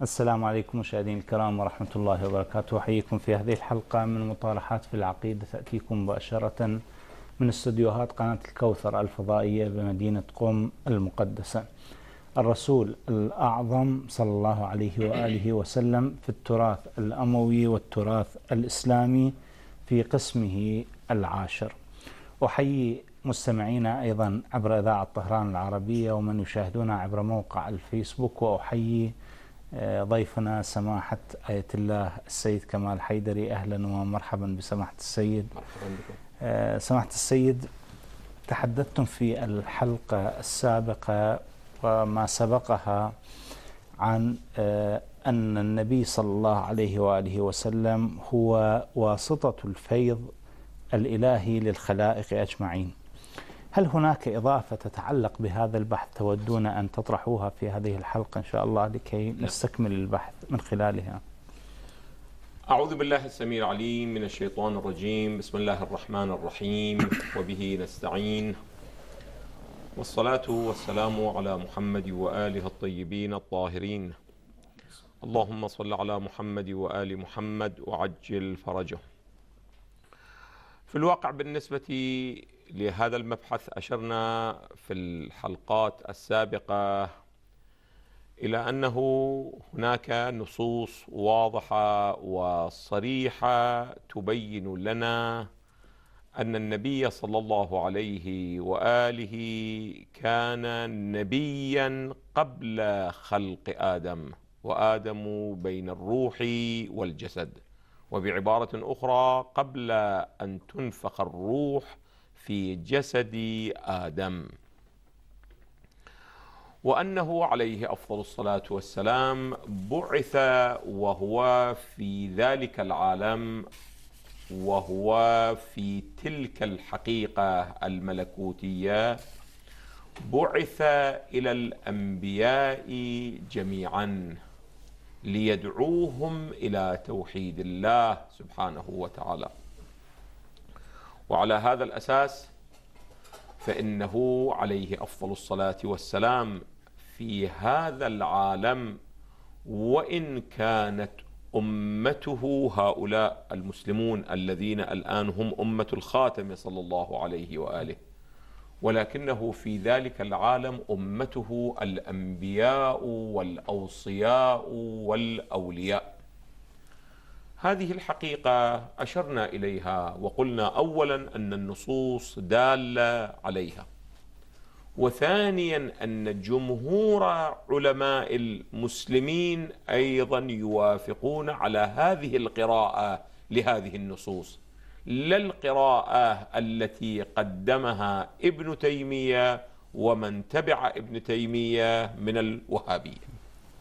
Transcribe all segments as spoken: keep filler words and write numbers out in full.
السلام عليكم مشاهدينا الكرام ورحمة الله وبركاته. أحييكم في هذه الحلقة من مطالعات في العقيدة، تأتيكم مباشرة من استديوهات قناة الكوثر الفضائية بمدينة قم المقدسة. الرسول الأعظم صلى الله عليه وآله وسلم في التراث الأموي والتراث الإسلامي في قسمه العاشر. أحيي مستمعينا أيضا عبر إذاعة طهران العربية ومن يشاهدونا عبر موقع الفيسبوك، وأحيي ضيفنا سماحة آية الله السيد كمال حيدري. أهلا ومرحبا بسماحة السيد. مرحبا بكم. سماحة السيد، تحدثتم في الحلقة السابقة وما سبقها عن أن النبي صلى الله عليه وآله وسلم هو واسطة الفيض الإلهي للخلائق أجمعين. هل هناك إضافة تتعلق بهذا البحث تودون أن تطرحوها في هذه الحلقة إن شاء الله لكي نستكمل البحث من خلالها؟ أعوذ بالله السميع العليم من الشيطان الرجيم. بسم الله الرحمن الرحيم، وبه نستعين، والصلاة والسلام على محمد وآله الطيبين الطاهرين. اللهم صل على محمد وآل محمد وعجل فرجه. في الواقع بالنسبة لهذا المبحث أشرنا في الحلقات السابقة إلى أنه هناك نصوص واضحة وصريحة تبين لنا أن النبي صلى الله عليه وآله كان نبيا قبل خلق آدم، وآدم بين الروح والجسد، وبعبارة أخرى قبل أن تنفخ الروح في جسد آدم، وأنه عليه أفضل الصلاة والسلام بعث وهو في ذلك العالم، وهو في تلك الحقيقة الملكوتية، بعث إلى الأنبياء جميعا ليدعوهم إلى توحيد الله سبحانه وتعالى. وعلى هذا الأساس فإنه عليه أفضل الصلاة والسلام في هذا العالم، وإن كانت أمته هؤلاء المسلمون الذين الآن هم أمة الخاتم صلى الله عليه وآله، ولكنه في ذلك العالم أمته الأنبياء والأوصياء والأولياء. هذه الحقيقة أشرنا إليها وقلنا أولا أن النصوص دالة عليها، وثانيا أن جمهور علماء المسلمين أيضا يوافقون على هذه القراءة لهذه النصوص، لا القراءة التي قدمها ابن تيمية ومن تبع ابن تيمية من الوهابية.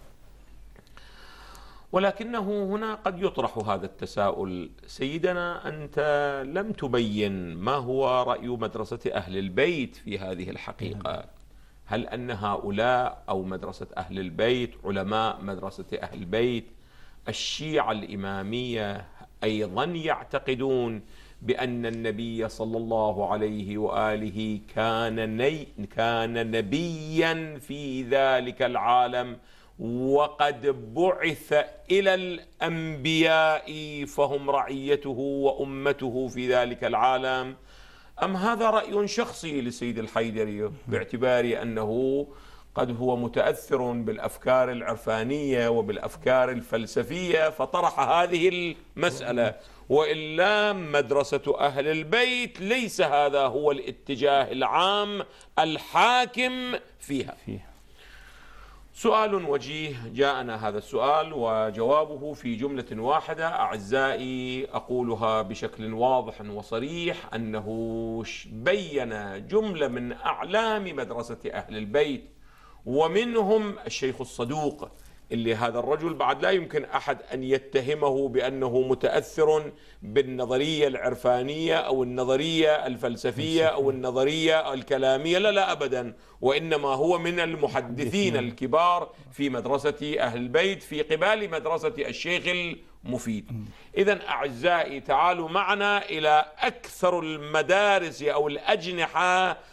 ولكنه هنا قد يطرح هذا التساؤل: سيدنا أنت لم تبين ما هو رأي مدرسة أهل البيت في هذه الحقيقة. هل أن هؤلاء أو مدرسة أهل البيت، علماء مدرسة أهل البيت، الشيعة الإمامية أيضا يعتقدون بأن النبي صلى الله عليه وآله كان ني كان نبيا في ذلك العالم، وقد بعث إلى الأنبياء فهم رعيته وأمته في ذلك العالم؟ أم هذا رأي شخصي لسيد الحيدري باعتبار أنه قد هو متأثر بالأفكار العرفانية وبالأفكار الفلسفية فطرح هذه المسألة، وإلا مدرسة أهل البيت ليس هذا هو الاتجاه العام الحاكم فيها. سؤال وجيه جاءنا هذا السؤال، وجوابه في جملة واحدة أعزائي أقولها بشكل واضح وصريح، أنه بين جملة من أعلام مدرسة أهل البيت، ومنهم الشيخ الصدوق، اللي هذا الرجل بعد لا يمكن أحد أن يتهمه بأنه متأثر بالنظرية العرفانية أو النظرية الفلسفية أو النظرية الكلامية، لا لا أبدا، وإنما هو من المحدثين الكبار في مدرسة أهل البيت في قبال مدرسة الشيخ المفيد. إذن أعزائي تعالوا معنا إلى أكثر المدارس أو الأجنحة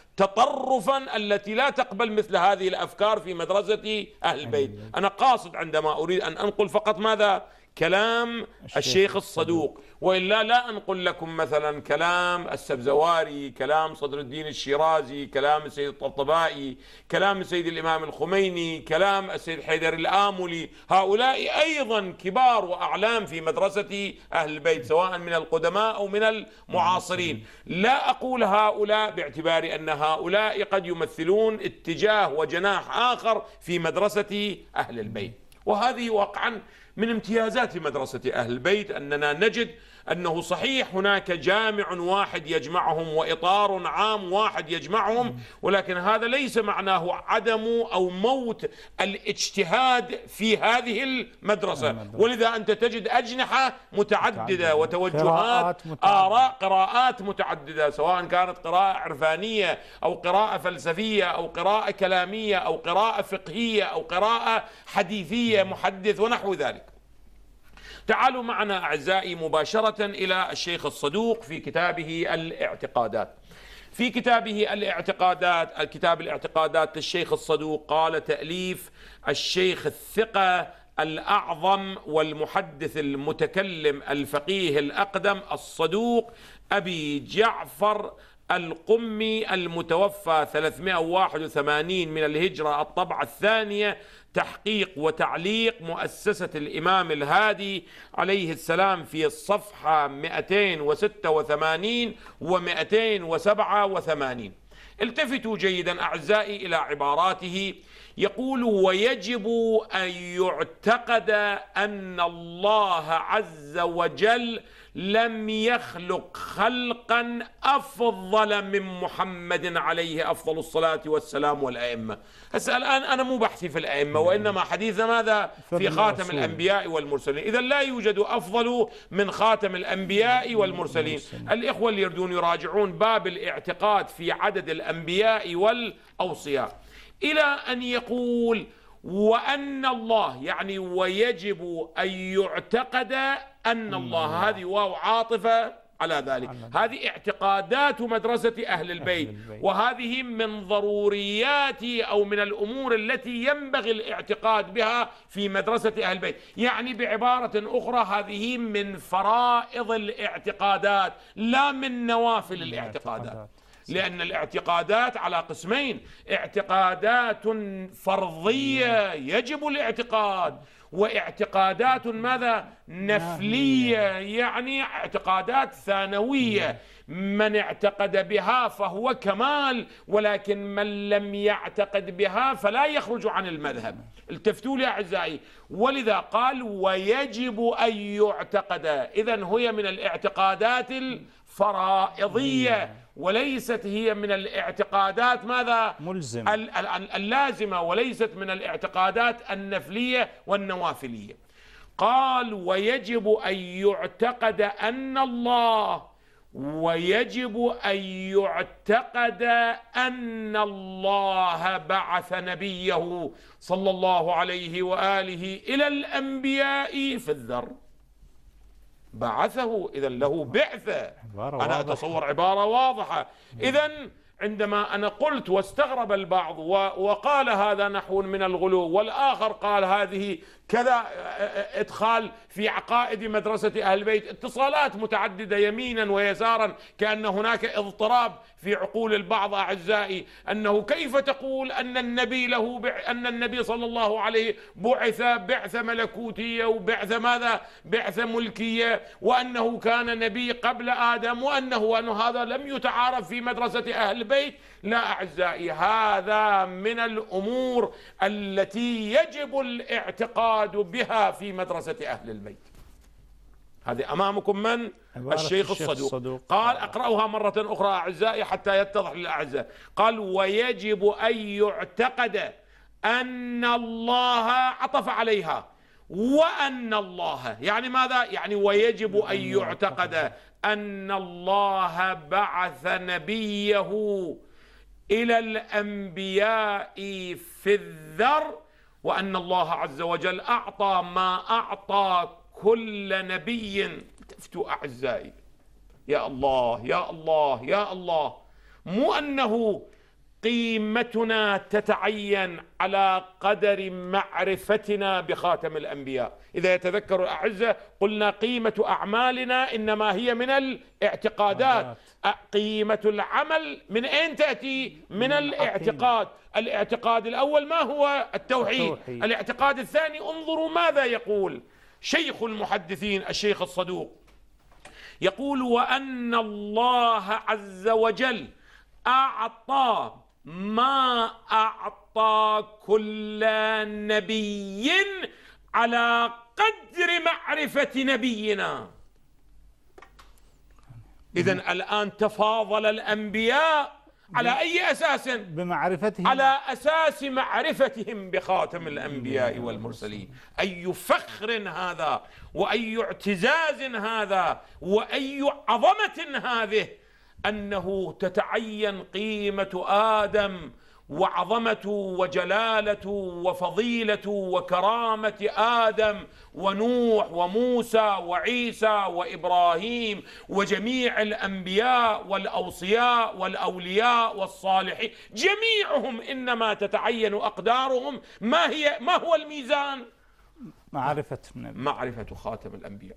تطرفا التي لا تقبل مثل هذه الأفكار في مدرسة أهل البيت. أنا قاصد عندما أريد أن أنقل فقط ماذا؟ كلام الشيخ الصدوق، وإلا لا أنقل لكم مثلا كلام السبزواري، كلام صدر الدين الشيرازي، كلام السيد الطبطبائي، كلام السيد الإمام الخميني، كلام السيد حيدر الآملي. هؤلاء أيضا كبار وأعلام في مدرسة أهل البيت سواء من القدماء أو من المعاصرين. لا أقول هؤلاء باعتبار أن هؤلاء قد يمثلون اتجاه وجناح آخر في مدرسة أهل البيت، وهذه واقعا من امتيازات مدرسة أهل البيت أننا نجد أنه صحيح هناك جامع واحد يجمعهم وإطار عام واحد يجمعهم، ولكن هذا ليس معناه عدم أو موت الاجتهاد في هذه المدرسة. ولذا أنت تجد أجنحة متعددة وتوجهات، آراء، قراءات متعددة، سواء كانت قراءة عرفانية أو قراءة فلسفية أو قراءة كلامية أو قراءة فقهية أو قراءة حديثية محدث ونحو ذلك. تعالوا معنا أعزائي مباشرة إلى الشيخ الصدوق في كتابه الاعتقادات. في كتابه الاعتقادات، الكتاب الاعتقادات للشيخ الصدوق، قال تأليف الشيخ الثقة الأعظم والمحدث المتكلم الفقيه الأقدم الصدوق أبي جعفر القمي المتوفى ثلاثمائة وواحد وثمانين من الهجرة، الطبعة الثانية، تحقيق وتعليق مؤسسة الإمام الهادي عليه السلام، في الصفحة مئتين وستة وثمانين ومئتين وسبعة وثمانين. التفتوا جيدا أعزائي إلى عباراته. يقول: ويجب أن يعتقد أن الله عز وجل لم يخلق خلقا أفضل من محمد عليه أفضل الصلاة والسلام والأئمة. هسه الآن أنا مو بحثي في الأئمة، وإنما حديث ماذا؟ في خاتم الأنبياء والمرسلين. إذا لا يوجد أفضل من خاتم الأنبياء والمرسلين. الإخوة اللي يردون يراجعون باب الاعتقاد في عدد الأنبياء والأوصياء، إلى أن يقول: وأن الله، يعني ويجب أن يعتقد أن الله، هذه واو عاطفة على ذلك. هذه اعتقادات مدرسة أهل البيت، وهذه من ضروريات أو من الأمور التي ينبغي الاعتقاد بها في مدرسة أهل البيت. يعني بعبارة أخرى هذه من فرائض الاعتقادات لا من نوافل الاعتقادات، لأن الاعتقادات على قسمين: اعتقادات فرضية يجب الاعتقاد، واعتقادات ماذا؟ نفلية، يعني اعتقادات ثانوية. من اعتقد بها فهو كمال، ولكن من لم يعتقد بها فلا يخرج عن المذهب. التفتوا لي أعزائي. ولذا قال: ويجب أن يعتقد. إذن هي من الاعتقادات الفرائضية، وليست هي من الاعتقادات ماذا؟ ملزمة، اللازمة، وليست من الاعتقادات النفلية والنوافلية. قال: ويجب أن يعتقد أن الله، ويجب أن يعتقد أن الله بعث نبيه صلى الله عليه وآله إلى الأنبياء في الذر. بعثه، إذن له بعثة. أنا أتصور عبارة واضحة. إذن عندما أنا قلت واستغرب البعض وقال هذا نحو من الغلو، والآخر قال هذه كذا إدخال في عقائد مدرسة أهل البيت، اتصالات متعددة يمينا ويسارا، كأن هناك اضطراب في عقول البعض أعزائي، أنه كيف تقول أن النبي له بع... أن النبي صلى الله عليه بعث بعثة ملكوتية وبعثة ماذا؟ بعثة ملكية، وأنه كان نبي قبل آدم، وأنه وأن هذا لم يتعارف في مدرسة أهل البيت. لا أعزائي، هذا من الأمور التي يجب الاعتقاد بها في مدرسة أهل البيت. هذه أمامكم من؟ الشيخ الصدوق. الصدوق قال: أقرأها مرة أخرى أعزائي حتى يتضح للأعزاء. قال: ويجب أن يعتقد أن الله، عطف عليها، وأن الله، يعني ماذا؟ يعني ويجب أن يعتقد أن الله بعث نبيه إلى الأنبياء في الذر، وأن الله عز وجل أعطى ما أعطى كل نبي. تفتوا أعزائي، يا الله يا الله يا الله، مو أنه قيمتنا تتعين على قدر معرفتنا بخاتم الأنبياء. إذا يتذكر الأعزة قلنا قيمة أعمالنا إنما هي من الاعتقادات، قيمة العمل من أين تأتي؟ من الاعتقاد. الاعتقاد الأول ما هو؟ التوحيد. الاعتقاد الثاني انظروا ماذا يقول شيخ المحدثين الشيخ الصدوق، يقول: وأن الله عز وجل أعطى ما أعطى كل نبي على قدر معرفة نبينا. إذن الآن تفاضل الأنبياء على أي أساس؟ بمعرفتهم، على أساس معرفتهم بخاتم الأنبياء والمرسلين. أي فخر هذا، وأي اعتزاز هذا، وأي عظمة هذه، أنه تتعين قيمة آدم وعظمته وجلالته وفضيلته وكرامة آدم ونوح وموسى وعيسى وإبراهيم وجميع الأنبياء والأوصياء والأولياء والصالحين، جميعهم إنما تتعين أقدارهم. ما هي ما هو الميزان؟ معرفة النبي، معرفة خاتم الأنبياء.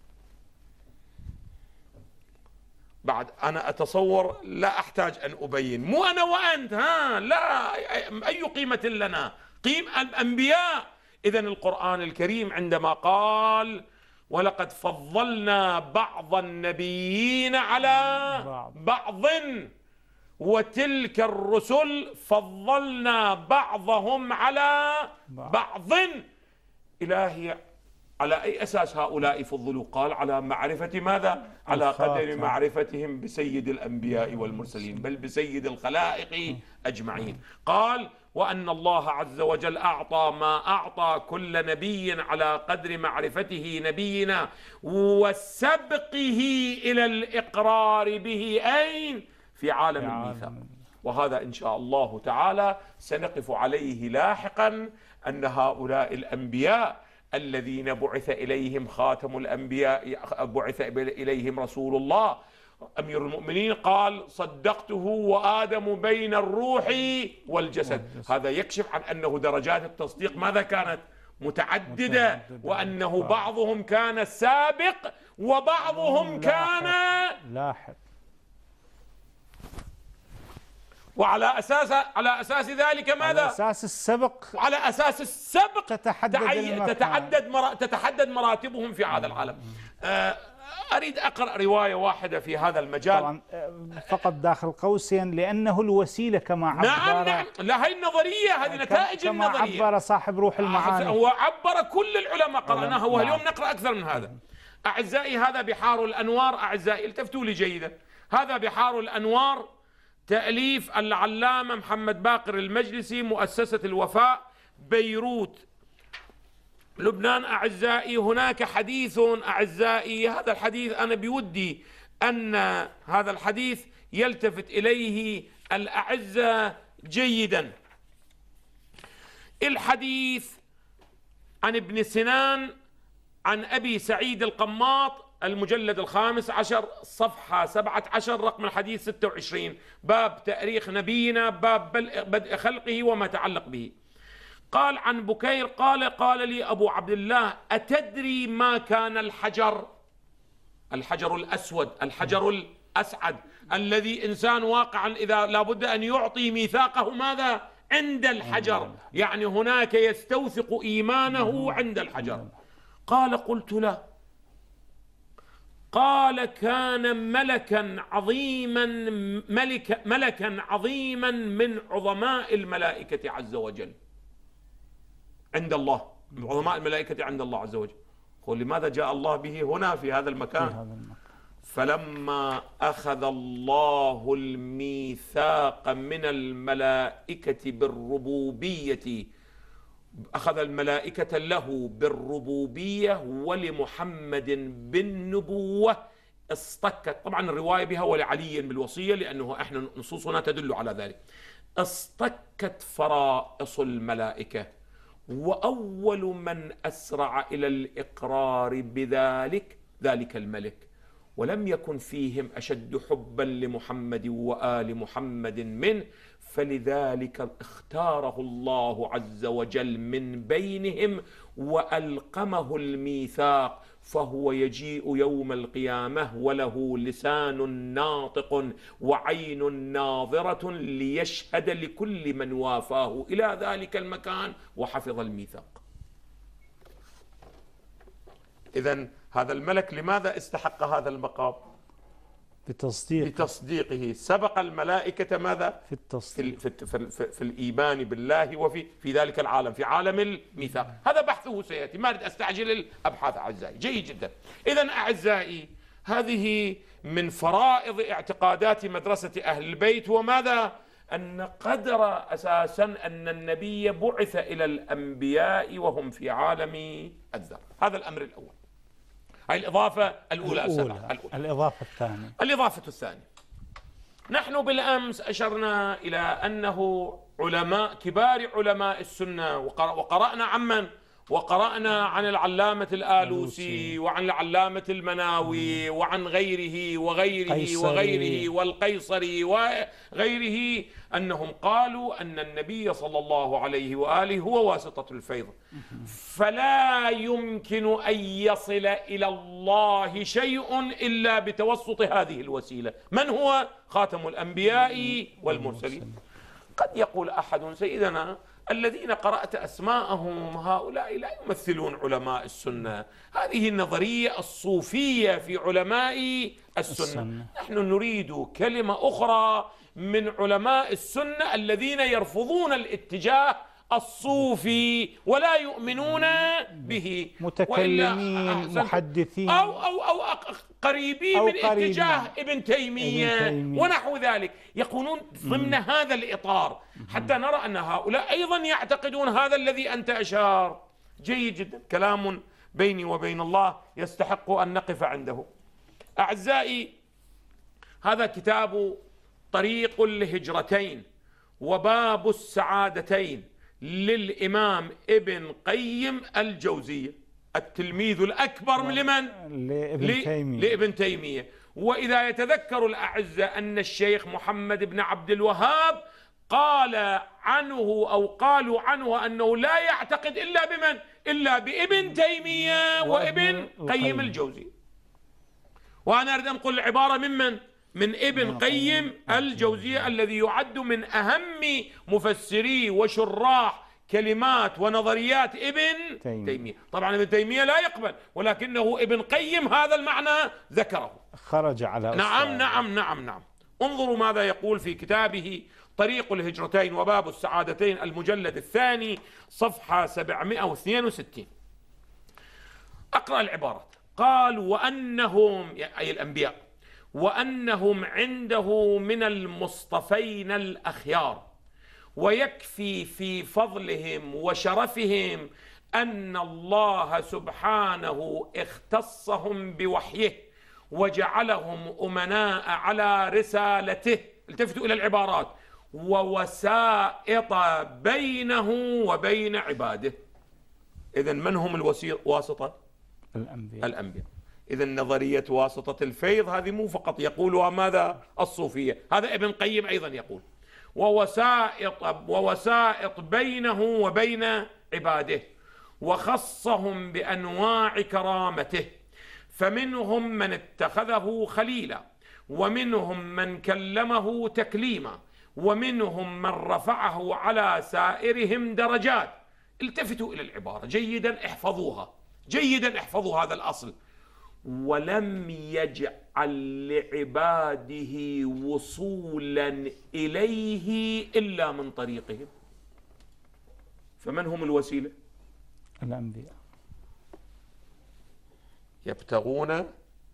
بعد أنا أتصور لا أحتاج أن أبين، مو أنا وأنت، ها لا، أي قيمة لنا؟ قيم الأنبياء. إذن القرآن الكريم عندما قال: ولقد فضلنا بعض النبيين على بعض وتلك الرسل فضلنا بعضهم على بعض. إلهي على أي أساس هؤلاء فضلوا؟ قال: على معرفة ماذا؟ على قدر معرفتهم بسيد الأنبياء والمرسلين، بل بسيد الخلائق أجمعين. قال: وأن الله عز وجل أعطى ما أعطى كل نبي على قدر معرفته نبينا وسبقه إلى الإقرار به. أين؟ في عالم الميثاق. وهذا إن شاء الله تعالى سنقف عليه لاحقا، أن هؤلاء الأنبياء الذين بعث إليهم خاتم الأنبياء، بعث إليهم رسول الله، أمير المؤمنين قال: صدقته وآدم بين الروح والجسد. هذا يكشف عن أنه درجات التصديق ماذا كانت؟ متعددة، وأنه بعضهم كان سابق وبعضهم كان لاحق. وعلى أساس على أساس ذلك ماذا؟ على أساس السبق، وعلى أساس السبق تتحدد تتحدد مرا... تتحدد مراتبهم في هذا العالم. أريد أقرأ رواية واحدة في هذا المجال، طبعا فقط داخل قوسين، لأنه الوسيلة كما عبر. نعم نعم، لا، هي النظرية، هذه نتائج كما النظرية. عبر صاحب روح المعاني، هو عبر كل العلماء قرأناها، واليوم نقرأ أكثر من هذا. أعزائي، هذا بحار الأنوار. أعزائي التفتوا لي جيدا، هذا بحار الأنوار، تأليف العلامة محمد باقر المجلسي، مؤسسة الوفاء، بيروت، لبنان. أعزائي، هناك حديث أعزائي، هذا الحديث أنا بودي أن هذا الحديث يلتفت إليه الأعزة جيدا. الحديث عن ابن سنان عن أبي سعيد القماط، المجلد الخامس عشر صفحة سبعة عشر، رقم الحديث ستة وعشرين، باب تاريخ نبينا، باب بدء خلقه وما تعلق به. قال عن بكير قال: قال لي أبو عبد الله: أتدري ما كان الحجر؟ الحجر الأسود، الحجر الأسعد، الذي إنسان واقعا إذا لابد أن يعطي ميثاقه ماذا؟ عند الحجر، يعني هناك يستوثق إيمانه عند الحجر. قال: قلت له. قال: كان ملكا عظيما، ملك ملكا عظيما من عظماء الملائكة عز وجل عند الله، من عظماء الملائكة عند الله عز وجل. قل لماذا جاء الله به هنا في هذا المكان؟ فلما أخذ الله الميثاق من الملائكة بالربوبية، أخذ الملائكة له بالربوبية ولمحمد بالنبوة، اصطكت، طبعا الرواية بها ولعلي بالوصية، لأنه احنا نصوصنا تدل على ذلك، اصطكت فرائص الملائكة، وأول من أسرع إلى الإقرار بذلك ذلك الملك، ولم يكن فيهم أشد حبا لمحمد وآل محمد منه، فلذلك اختاره الله عز وجل من بينهم وألقمه الميثاق، فهو يجيء يوم القيامة وله لسان ناطق وعين ناظرة ليشهد لكل من وافاه إلى ذلك المكان وحفظ الميثاق. إذن هذا الملك لماذا استحق هذا المقام؟ بتصديق بتصديقه. سبق الملائكة ماذا؟ في التصديق في, في, في, في, في الإيمان بالله وفي في ذلك العالم، في عالم الميثاق. هذا بحثه سيأتي، ما أريد أستعجل الأبحاث أعزائي. جيد جدا. إذن أعزائي، هذه من فرائض اعتقادات مدرسة أهل البيت. وماذا؟ أن قدر أساسا أن النبي بعث إلى الأنبياء وهم في عالم الذر. هذا الأمر الأول، هاي الإضافة الأولى. الأولى. الأولى. الإضافة الثانية. الإضافة الثانية، نحن بالأمس أشرنا إلى أنه علماء كبار علماء السنة، وقرأنا عمن وقرأنا عن العلامة الآلوسي وعن العلامة المناوي وعن غيره وغيره قيصري. وغيره والقيصري وغيره، أنهم قالوا أن النبي صلى الله عليه وآله هو واسطة الفيض، فلا يمكن أن يصل إلى الله شيء إلا بتوسط هذه الوسيلة. من هو؟ خاتم الأنبياء والمرسلين. قد يقول أحد: سيدنا، الذين قرأت أسماءهم هؤلاء لا يمثلون علماء السنة، هذه النظرية الصوفية في علماء السنة. السنة. نحن نريد كلمة أخرى من علماء السنة الذين يرفضون الاتجاه الصوفي ولا يؤمنون به، متكلمين محدثين أو, أو, أو قريبين أو من قريب اتجاه ابن تيمية, ابن تيمية ونحو ذلك، يكونون ضمن هذا الإطار، حتى نرى أن هؤلاء أيضا يعتقدون هذا الذي أنت أشار. جيد جدا. كلام بيني وبين الله يستحق أن نقف عنده. أعزائي، هذا كتاب طريق الهجرتين وباب السعادتين للإمام ابن قيم الجوزية، التلميذ الأكبر من لمن؟ لابن تيمية. لابن تيمية. وإذا يتذكر الأعزة أن الشيخ محمد بن عبد الوهاب قال عنه أو قالوا عنه أنه لا يعتقد إلا بمن؟ إلا بابن تيمية وابن قيم الجوزية. وأنا أريد أن أقول العبارة ممن؟ من ابن قيم الجوزية، الذي يعد من أهم مفسري وشراح كلمات ونظريات ابن تيمية. تيمية. طبعا ابن تيمية لا يقبل، ولكنه ابن قيم هذا المعنى ذكره، خرج على أستاذ. نعم نعم نعم نعم. انظروا ماذا يقول في كتابه طريق الهجرتين وباب السعادتين، المجلد الثاني، صفحة سبعمائة واثنين وستين. أقرأ العبارات. قال: وأنهم، أي الأنبياء، وأنهم عنده من المصطفين الأخيار، ويكفي في فضلهم وشرفهم أن الله سبحانه اختصهم بوحيه وجعلهم أمناء على رسالته. التفتوا إلى العبارات: ووسائط بينه وبين عباده. إذن من هم الواسطة؟ الأنبياء. الأنبياء. إذن نظرية واسطة الفيض هذه مو فقط يقولها ماذا؟ الصوفية، هذا ابن قيم أيضا يقول: ووسائط ووسائط بينه وبين عباده، وخصهم بأنواع كرامته، فمنهم من اتخذه خليلا، ومنهم من كلمه تكليما، ومنهم من رفعه على سائرهم درجات. التفتوا إلى العبارة جيدا، احفظوها جيدا، احفظوا هذا الأصل: ولم يجعل لعباده وصولا إليه إلا من طريقهم. فمن هم الوسيلة؟ الأنبياء. يبتغون،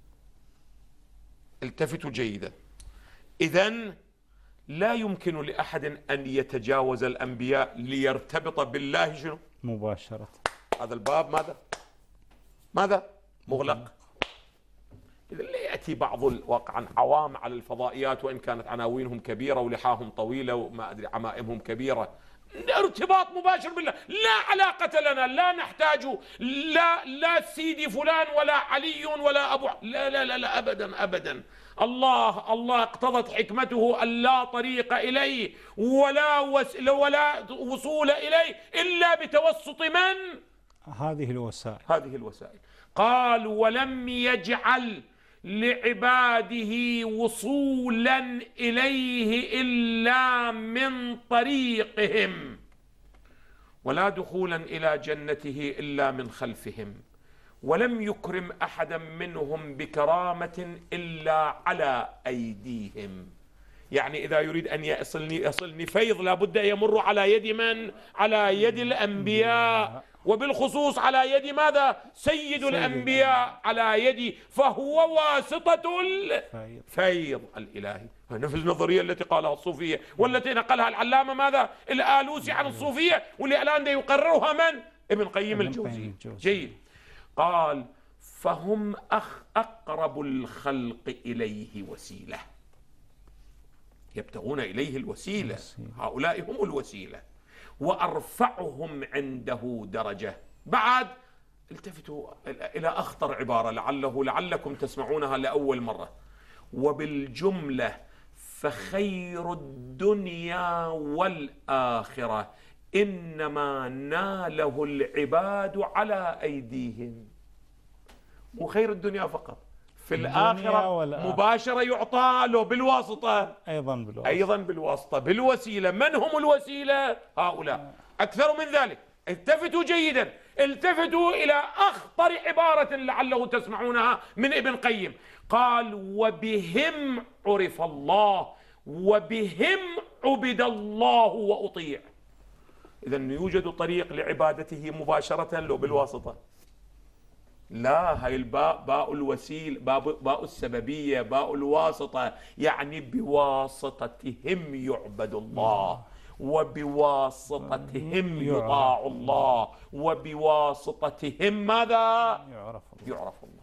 التفتوا جيدا، إذن لا يمكن لأحد أن يتجاوز الأنبياء ليرتبط بالله شنو؟ مباشرة. هذا الباب ماذا؟ ماذا؟ مغلق. إذا لا يأتي بعض الواقع عوام على الفضائيات، وإن كانت عناوينهم كبيرة ولحاهم طويلة وما أدري عمائمهم كبيرة، ارتباط مباشر بالله، لا علاقة لنا، لا نحتاج لا لا سيدي فلان ولا علي ولا أبو، لا لا لا, لا أبدا أبدا. الله الله اقتضت حكمته أن لا طريق إليه ولا ولا وصول إليه إلا بتوسط من؟ هذه الوسائل هذه الوسائل. قال ولم يجعل لعباده وصولا إليه إلا من طريقهم، ولا دخولا إلى جنته إلا من خلفهم، ولم يكرم أحدا منهم بكرامة إلا على أيديهم. يعني إذا يريد أن يصلني يصلني فيض لابد أن يمر على يد من؟ على يد الأنبياء، وبالخصوص على يد ماذا؟ سيد الأنبياء، على يدي، فهو واسطة الفيض الإلهي. نفس النظرية التي قالها الصوفية والتي نقلها العلامة ماذا؟ الآلوسي عن الصوفية، واللي الآن يقررها من؟ ابن قيم الجوزي. جيد. قال فهم أخ أقرب الخلق إليه وسيلة، يبتغون إليه الوسيلة، هؤلاء هم الوسيلة، وأرفعهم عنده درجة. بعد التفتوا إلى أخطر عبارة لعله لعلكم تسمعونها لأول مرة: وبالجملة فخير الدنيا والآخرة إنما ناله العباد على أيديهم. وخير الدنيا فقط، في الآخرة مباشرة يعطى له بالواسطة، أيضا بالواسطة أيضا بالواسطة بالوسيلة. من هم الوسيلة؟ هؤلاء. أكثر من ذلك، التفتوا جيدا، التفتوا إلى أخطر عبارة لعله تسمعونها من ابن قيم. قال وبهم عرف الله وبهم عبد الله وأطيع. إذن يوجد طريق لعبادته مباشرة لو بالواسطة؟ لا، هاي الباء باء الوسيل، باء, باء السببية، باء الواسطة، يعني بواسطتهم يعبد الله، وبواسطتهم يطاع الله، وبواسطتهم ماذا؟ يعرف الله. يعرف الله.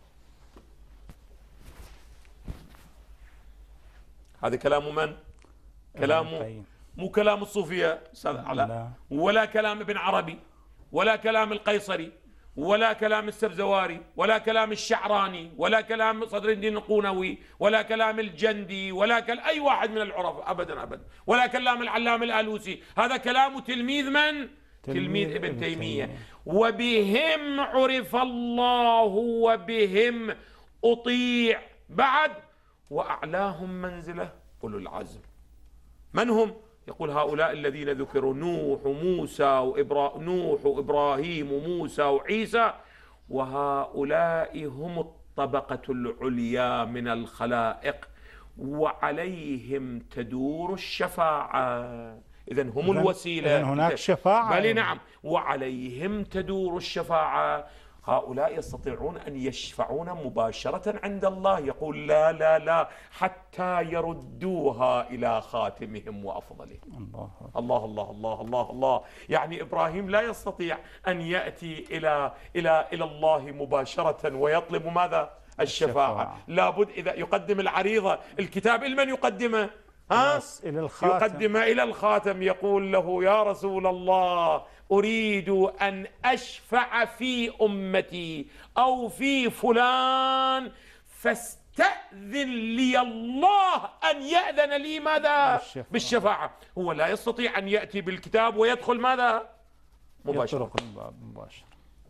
هذا كلام من؟ كلام مو كلام الصوفية لا، ولا كلام ابن عربي، ولا كلام القيصري، ولا كلام السبزواري، ولا كلام الشعراني، ولا كلام صدر الدين القونوي، ولا كلام الجندي، ولا كلام أي واحد من العرفاء أبدا أبدا، ولا كلام العلامة الآلوسي. هذا كلام تلميذ من؟ تلميذ ابن تيمية. وبهم عرف الله وبهم أطيع. بعد وأعلاهم منزلة أولو العزم. من هم؟ يقول هؤلاء الذين ذكروا: نوح وموسى وإبرا... نوح وإبراهيم وموسى وعيسى، وهؤلاء هم الطبقة العليا من الخلائق، وعليهم تدور الشفاعة. إذن هم إذن الوسيلة. إذن هناك شفاعة. بل نعم، وعليهم تدور الشفاعة. هؤلاء يستطيعون أن يشفعون مباشرة عند الله. يقول لا لا لا حتى يردوها إلى خاتمهم وأفضلهم. الله الله الله الله الله الله. يعني إبراهيم لا يستطيع أن يأتي إلى إلى إلى الله مباشرة ويطلب ماذا؟ الشفاعة. لابد إذا يقدم العريضة، الكتاب لمن يقدمه؟ ها؟ إلى الخاتم. يقدم إلى الخاتم، يقول له: يا رسول الله، أريد أن أشفع في أمتي أو في فلان، فاستأذن لي الله أن يأذن لي ماذا؟ بالشفاعة. بالشفاعة. هو لا يستطيع أن يأتي بالكتاب ويدخل ماذا؟ مباشرة. يطرق الباب مباشرة.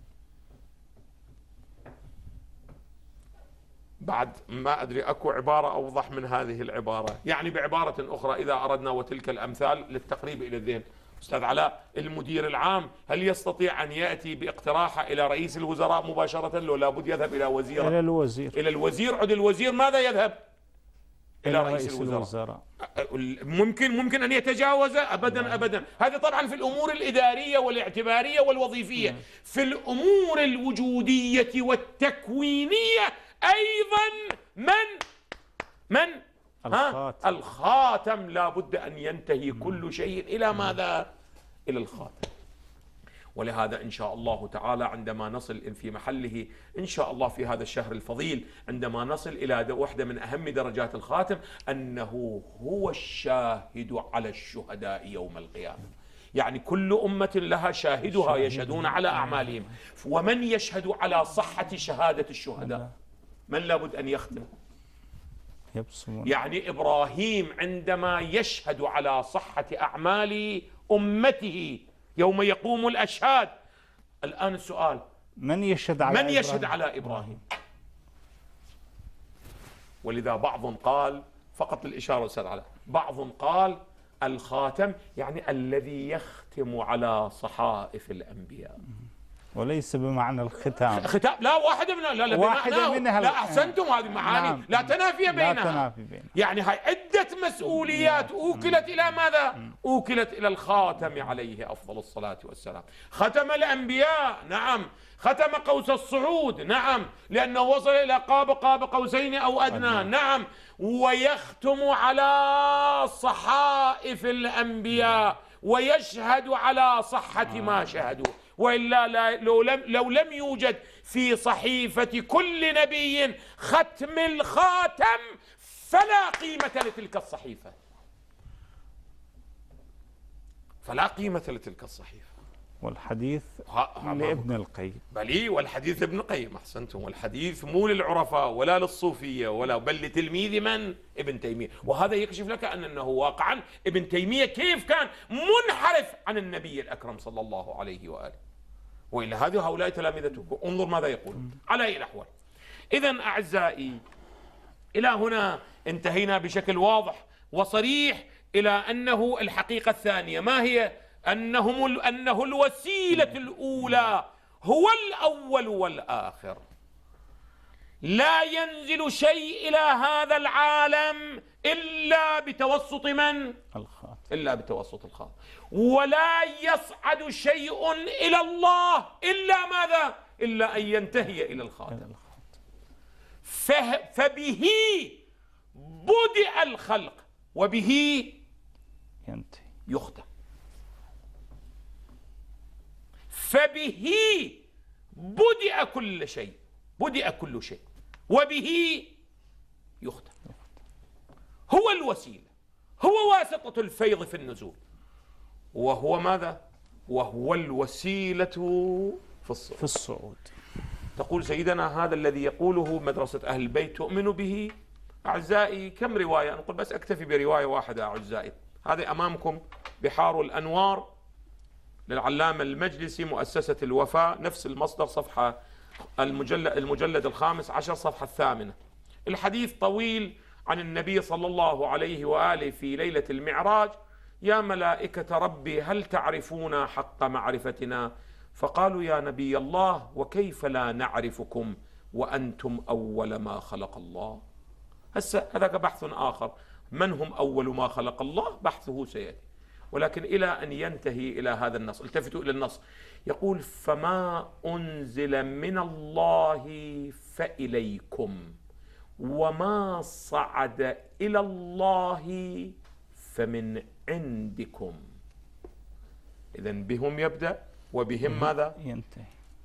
بعد ما أدري أكو عبارة أوضح من هذه العبارة. يعني بعبارة أخرى، إذا أردنا وتلك الأمثال للتقريب إلى الذهن، أستاذ علاء، المدير العام هل يستطيع أن يأتي باقتراحه إلى رئيس الوزراء مباشرة، لو لابد يذهب إلى وزير؟ إلى الوزير. إلى الوزير. عد الوزير ماذا يذهب؟ إلى رئيس, رئيس الوزراء. الوزراء. ممكن ممكن أن يتجاوز؟ أبدا نعم. أبدا. هذا طبعا في الأمور الإدارية والاعتبارية والوظيفية. نعم. في الأمور الوجودية والتكوينية أيضا من؟ من؟ الخاتم. الخاتم. لا بد أن ينتهي كل شيء إلى ماذا؟ إلى الخاتم. ولهذا إن شاء الله تعالى عندما نصل في محله إن شاء الله في هذا الشهر الفضيل، عندما نصل إلى واحدة من أهم درجات الخاتم، أنه هو الشاهد على الشهداء يوم القيامة. يعني كل أمة لها شاهدها يشهدون على أعمالهم. ومن يشهد على صحة شهادة الشهداء؟ من لابد أن يختم؟ يبصمون. يعني إبراهيم عندما يشهد على صحة أعمال أمته يوم يقوم الأشهاد، الآن السؤال من يشهد على من يشهد على إبراهيم؟ ولذا بعض قال، فقط للإشارة أستاذ علاء، بعض قال الخاتم يعني الذي يختم على صحائف الأنبياء، وليس بمعنى الختام. ختام لا، واحدة منها لا لا واحدة منها لا، أحسنتم، هذه معاني نعم. لا تنافي بينها، لا تنافي بينها. يعني هاي عدة مسؤوليات أوكلت إلى ماذا؟ أوكلت إلى الخاتم عليه أفضل الصلاة والسلام. ختم الأنبياء، نعم. ختم قوس الصعود، نعم، لأنه وصل إلى قاب قاب قوسين أو أدنى، نعم. ويختم على صحائف الأنبياء ويشهد على صحة ما شهدوا، وإلا لا لو لم لو لم يوجد في صحيفة كل نبي ختم الخاتم فلا قيمة لتلك الصحيفة، فلا قيمة لتلك الصحيفة. والحديث لابن القيم. بلي، والحديث ابن القيم، أحسنتم، والحديث مو للعرفاء ولا للصوفية ولا، بل لتلميذ من؟ ابن تيمية. وهذا يكشف لك أنه واقعا ابن تيمية كيف كان منحرف عن النبي الأكرم صلى الله عليه وآله، وإلا هذه هؤلاء تلامذته. انظر ماذا يقولون على أي الأحوال. إذن أعزائي، إلى هنا انتهينا بشكل واضح وصريح إلى أنه الحقيقة الثانية ما هي؟ أنهم أنه الوسيلة الأولى هو الأول والآخر. لا ينزل شيء إلى هذا العالم إلا بتوسط من؟ الخاتم. إلا بتوسط الخاتم. ولا يصعد شيء إلى الله إلا ماذا؟ إلا أن ينتهي إلى الخاتم. فبه بدأ الخلق وبه ينتهي يختم. فبه بدأ كل شيء، بدأ كل شيء وبه يختم. هو الوسيلة، هو واسطة الفيض في النزول، وهو ماذا؟ وهو الوسيلة في الصعود. في الصعود. تقول سيدنا هذا الذي يقوله مدرسة أهل البيت تؤمن به؟ أعزائي كم رواية؟ نقول بس أكتفي برواية واحدة أعزائي. هذه أمامكم بحار الأنوار للعلامة المجلسي، مؤسسة الوفاء، نفس المصدر، صفحة المجلد, المجلد الخامس عشر، صفحة الثامنة. الحديث طويل عن النبي صلى الله عليه وآله في ليلة المعراج: يا ملائكة ربي هل تعرفون حق معرفتنا؟ فقالوا يا نبي الله وكيف لا نعرفكم وأنتم أول ما خلق الله. هسه هذاك بحث آخر، من هم أول ما خلق الله، بحثه سيأتي. ولكن إلى أن ينتهي إلى هذا النص، التفتوا إلى النص، يقول: فما أنزل من الله فإليكم وما صعد إلى الله فمن عندكم. إذن بهم يبدأ وبهم ماذا؟ ينتهي.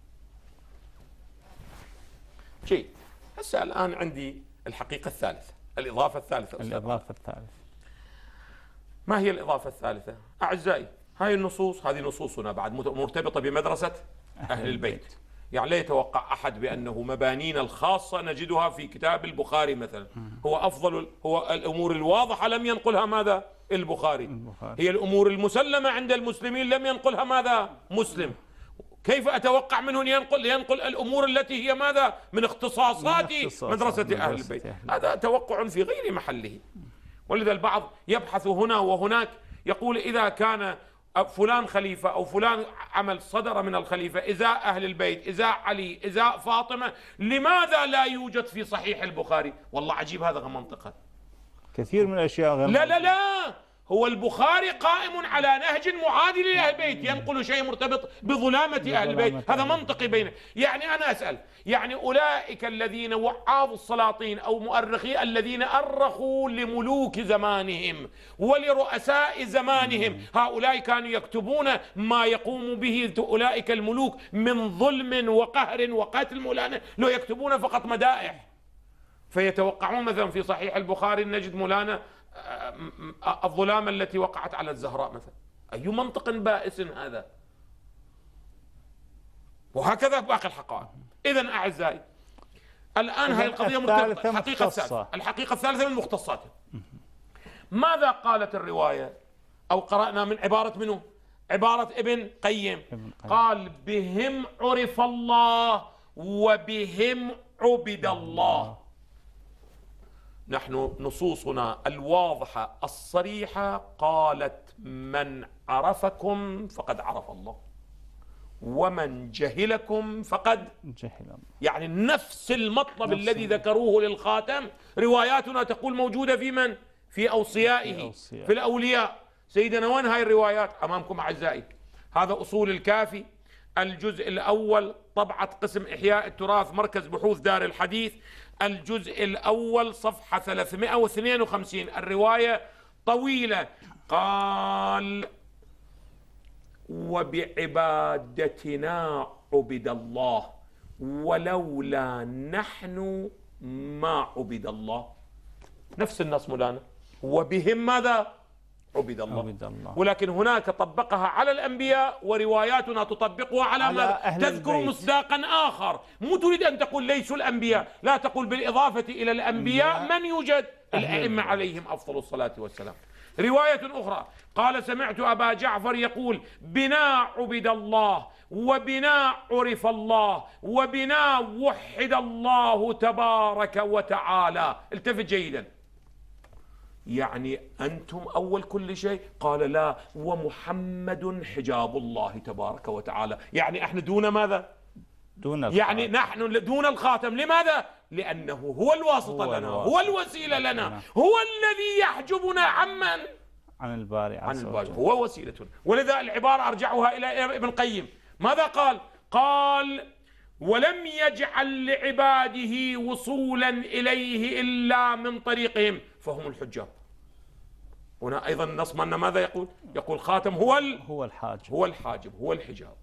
شيء. هسه الآن عندي الحقيقة الثالثة، الإضافة الثالثة. الإضافة الثالثة ما هي الإضافة الثالثة؟ أعزائي، هاي النصوص، هذه نصوصنا بعد مرتبطة بمدرسة أهل البيت. يعني لا يتوقع أحد بأنه مبانينا الخاصة نجدها في كتاب البخاري مثلا. هو أفضل، هو الأمور الواضحة لم ينقلها ماذا؟ البخاري. البخاري. هي الأمور المسلمة عند المسلمين لم ينقلها ماذا؟ مسلم. كيف أتوقع منه أن ينقل ينقل الأمور التي هي ماذا؟ من اختصاصات مدرسة أهل البيت. هذا توقع في غير محله. ولذا البعض يبحث هنا وهناك، يقول إذا كان فلان خليفة أو فلان عمل صدر من الخليفة إزاء أهل البيت، إزاء علي، إزاء فاطمة، لماذا لا يوجد في صحيح البخاري؟ والله عجيب هذا منطقة. كثير من الأشياء غير لا لا لا، هو البخاري قائم على نهج معادل لأهل البيت، ينقل شيء مرتبط بظلامة أهل البيت، هذا منطقي بينه. يعني أنا أسأل، يعني أولئك الذين وعاظ السلاطين أو مؤرخي الذين أرخوا لملوك زمانهم ولرؤساء زمانهم، هؤلاء كانوا يكتبون ما يقوم به أولئك الملوك من ظلم وقهر وقتل مولانا، لو يكتبون فقط مدائح. فيتوقعون مثلا في صحيح البخاري نجد مولانا الظلام التي وقعت على الزهراء مثلا. أي منطق بائس هذا؟ وهكذا باقي الحقائق. إذن أعزائي، الآن هذه القضية مرتبطة. الحقيقة الثالثة الحقيقة الثالثة من مختصاته. ماذا قالت الرواية أو قرأنا من عبارة منه؟ عبارة ابن قيم. قال بهم عرف الله وبهم عبد الله. نحن نصوصنا الواضحة الصريحة قالت من عرفكم فقد عرف الله ومن جهلكم فقد جهل الله. يعني نفس المطلب نفس الذي ذكروه للخاتم رواياتنا تقول موجودة في من؟ في أوصيائه، في, أوصياء. في الأولياء. سيدنا وين هاي الروايات؟ أمامكم أعزائي، هذا أصول الكافي الجزء الأول، طبعة قسم إحياء التراث مركز بحوث دار الحديث، الجزء الأول صفحة ثلاثمائة واثنين وخمسين. الرواية طويلة. قال وبعبادتنا عبد الله ولولا نحن ما عبد الله. نفس النص مولانا، وبهم ماذا؟ عبد الله. عبد الله. ولكن هناك طبقها على الأنبياء ورواياتنا تطبقها على, على ماذا؟ تذكر البيت. مصداقا آخر. مو تريد أن تقول ليسوا الأنبياء، لا تقول بالإضافة إلى الأنبياء من يوجد؟ الأئمة عليهم أفضل الصلاة والسلام. رواية أخرى قال سمعت أبا جعفر يقول بنا عبد الله وبنا عرف الله وبنا وحد الله تبارك وتعالى. التفت جيدا. يعني أنتم أول كل شيء؟ قال لا، ومحمد حجاب الله تبارك وتعالى. يعني احنا دون ماذا؟ دون الخاتم. يعني نحن دون الخاتم. لماذا؟ لأنه هو الواسطة هو لنا، هو الوسيلة لنا، هو الذي يحجبنا عمن؟ عن الباري عن الباري. هو وسيلة. ولذا العبارة أرجعها إلى ابن القيم. ماذا قال؟ قال ولم يجعل لعباده وصولا إليه إلا من طريقهم فهم الحجاب. هنا أيضا نص من ماذا يقول؟ يقول خاتم هو ال... هو الحاجب هو الحاجب هو الحجاب.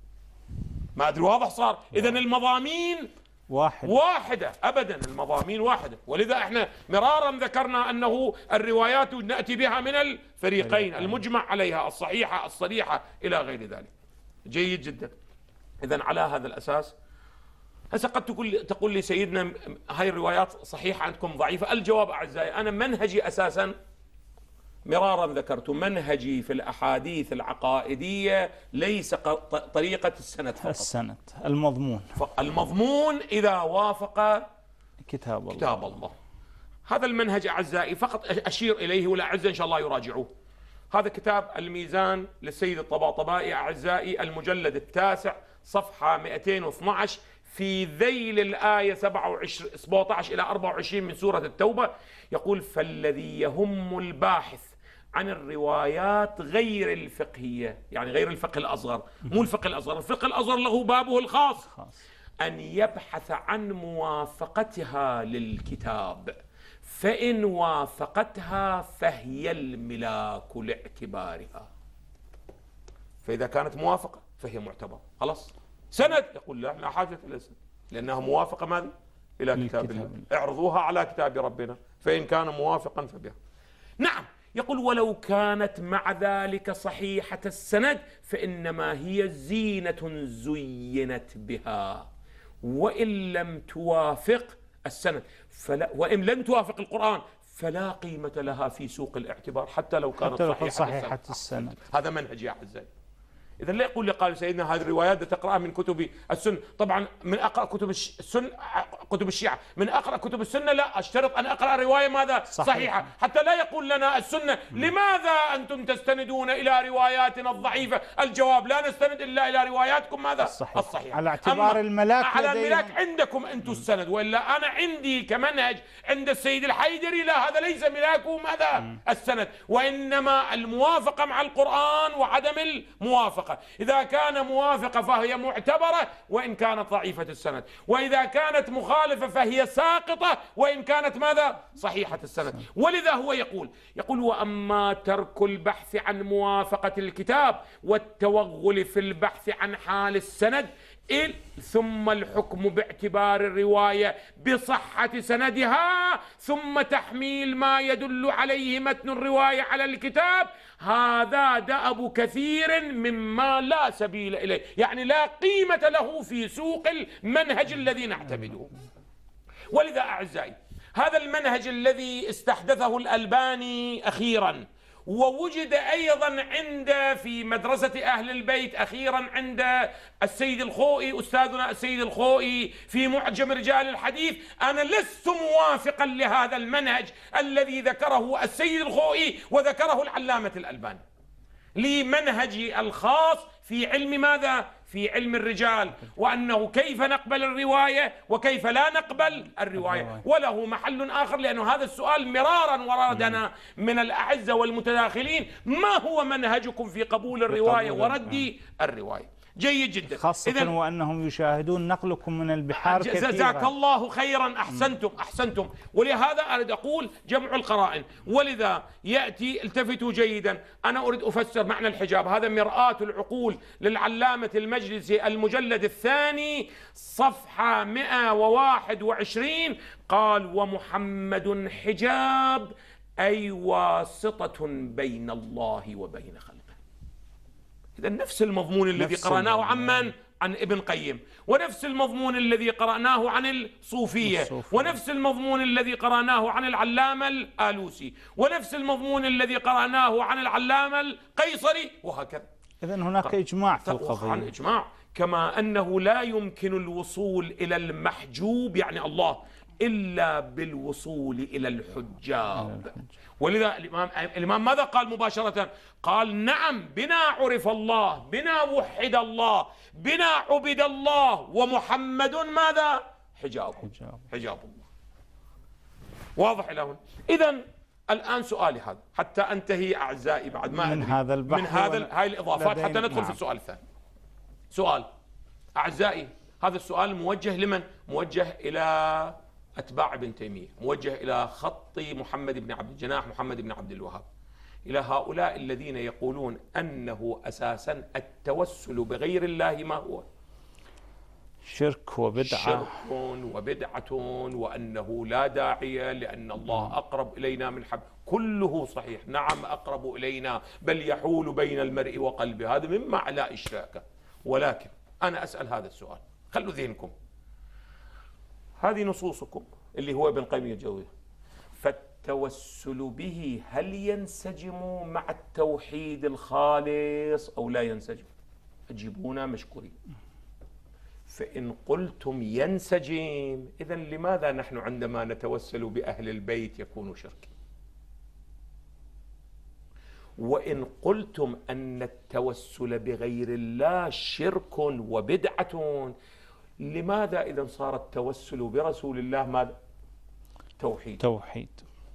ما أدري واضح صار؟ إذن المضامين واحدة واحدة أبدا، المضامين واحدة. ولذا احنا مرارا ذكرنا أنه الروايات نأتي بها من الفريقين المجمع عليها، الصحيحة الصريحة إلى غير ذلك. جيد جدا. إذن على هذا الأساس هسه قد تقول تقول لي سيدنا هاي الروايات صحيحة عندكم ضعيفة. الجواب أعزائي أنا منهجي أساسا مرارا ذكرت، منهجي في الأحاديث العقائدية ليس طريقة السند فقط، السند المضمون. المضمون إذا وافق كتاب الله. كتاب الله. هذا المنهج أعزائي فقط أشير إليه، والأعزة إن شاء الله يراجعوه. هذا كتاب الميزان للسيد الطباطبائي أعزائي، المجلد التاسع صفحة مئتين واثنعش، في ذيل الآية سبعة عشر إلى أربعة وعشرين من سورة التوبة، يقول فالذي يهم الباحث عن الروايات غير الفقهية، يعني غير الفقه الأصغر، مو الفقه الأصغر، الفقه الأصغر له بابه الخاص، أن يبحث عن موافقتها للكتاب، فإن وافقتها فهي الملاك لاعتبارها. فإذا كانت موافقة فهي معتبرة. خلاص سند يقول لا لا حاجة إلى سند، لأنها موافقة ماذا؟ إلى كتاب الله. اعرضوها على كتاب ربنا، فإن كان موافقا فبها. نعم. يقول ولو كانت مع ذلك صحيحة السند فإنما هي زينة زينت بها، وإن لم توافق السند فلا، وإن لم توافق القرآن فلا قيمة لها في سوق الاعتبار حتى لو كانت حتى صحيحة, صحيحة السند. السند. هذا منهج يا أعزائي. إذا لا يقول لي قال سيدنا هذه الروايات تقرأها من كتب السنة. طبعا من أقرأ كتب السنة كتب الشيعة، من أقرأ كتب السنة لا أشترط أن أقرأ رواية ماذا؟ صحيح. صحيحة، حتى لا يقول لنا السنة لماذا أنتم تستندون إلى رواياتنا الضعيفة؟ الجواب لا نستند إلا إلى رواياتكم ماذا؟ الصحيح. الصحيح. على اعتبار الملاك، على الملاك عندكم أنتم السند، وإلا أنا عندي كمنهج عند السيد الحيدري لا، هذا ليس ملاكه ماذا؟ م. السند، وإنما الموافقة مع القرآن وعدم الموافقة. إذا كان موافقة فهي معتبرة وإن كانت ضعيفة السند، وإذا كانت مخالفة فهي ساقطة وإن كانت ماذا؟ صحيحة السند. ولذا هو يقول يقول وأما ترك البحث عن موافقة الكتاب والتوغل في البحث عن حال السند ثم الحكم باعتبار الرواية بصحة سندها ثم تحميل ما يدل عليه متن الرواية على الكتاب، هذا دأب كثير مما لا سبيل إليه، يعني لا قيمة له في سوق المنهج الذي نعتمده. ولذا أعزائي هذا المنهج الذي استحدثه الألباني أخيرا، ووجد أيضا عند في مدرسة أهل البيت أخيرا عند السيد الخوئي، أستاذنا السيد الخوئي في معجم رجال الحديث. أنا لست موافقا لهذا المنهج الذي ذكره السيد الخوئي وذكره العلامة الألباني، لمنهجي الخاص في علم ماذا؟ في علم الرجال، وأنه كيف نقبل الرواية وكيف لا نقبل الرواية، وله محل آخر، لأنه هذا السؤال مرارا وردنا من الأعزة والمتداخلين: ما هو منهجكم في قبول الرواية ورد الرواية؟ جيد جدا. خاصة وأنهم يشاهدون نقلكم من البحار كثيرا. جزاك الله خيرا، أحسنتم أحسنتم. ولهذا أريد أقول جمع القرائن، ولذا يأتي، التفتوا جيدا، أنا أريد أفسر معنى الحجاب. هذا مرآة العقول للعلامة المجلسي، المجلد الثاني صفحة مئة وواحد وعشرين، قال: ومحمد حجاب، أي واسطة بين الله وبين خلقه. إذا نفس المضمون الذي قرأناه عن من؟ عن ابن قيم، ونفس المضمون الذي قرأناه عن الصوفية، الصوفية، ونفس المضمون الذي قرأناه عن العلامة الآلوسي، ونفس المضمون الذي قرأناه عن العلامة القيصري، وهكذا. إذن هناك إجماع في القضية. عن إجماع، كما أنه لا يمكن الوصول إلى المحجوب يعني الله إلا بالوصول إلى الحجاب. ولذا الإمام, الإمام ماذا قال مباشرة؟ قال: نعم، بنا عرف الله، بنا وحد الله، بنا عبد الله، ومحمد ماذا؟ حجاب حجاب, حجاب الله. واضح إلى هنا؟ إذن الآن سؤالي هذا حتى أنتهي أعزائي، بعد ما من هذا البحث من هذا هاي الإضافات حتى ندخل نعم. في السؤال الثاني. سؤال أعزائي، هذا السؤال موجه لمن؟ موجه إلى أتباع ابن تيمية، موجه إلى خط محمد بن عبد الجناح، محمد بن عبد الوهاب، إلى هؤلاء الذين يقولون أنه أساسا التوسل بغير الله ما هو؟ شرك وبدعة، شرك وبدعة، وأنه لا داعي لأن الله أقرب إلينا من حبل. كله صحيح، نعم أقرب إلينا، بل يحول بين المرء وقلبه، هذا مما على إشراكه. ولكن أنا أسأل هذا السؤال، خلوا ذهنكم، هذه نصوصكم اللي هو ابن قيم الجوزية، فالتوسل به هل ينسجم مع التوحيد الخالص أو لا ينسجم؟ أجيبونا مشكورين. فإن قلتم ينسجم، إذن لماذا نحن عندما نتوسل بأهل البيت يكون شرك؟ وإن قلتم أن التوسل بغير الله شرك وبدعة، لماذا إذن صار التوسل برسول الله ماذا؟ توحيد. توحيد.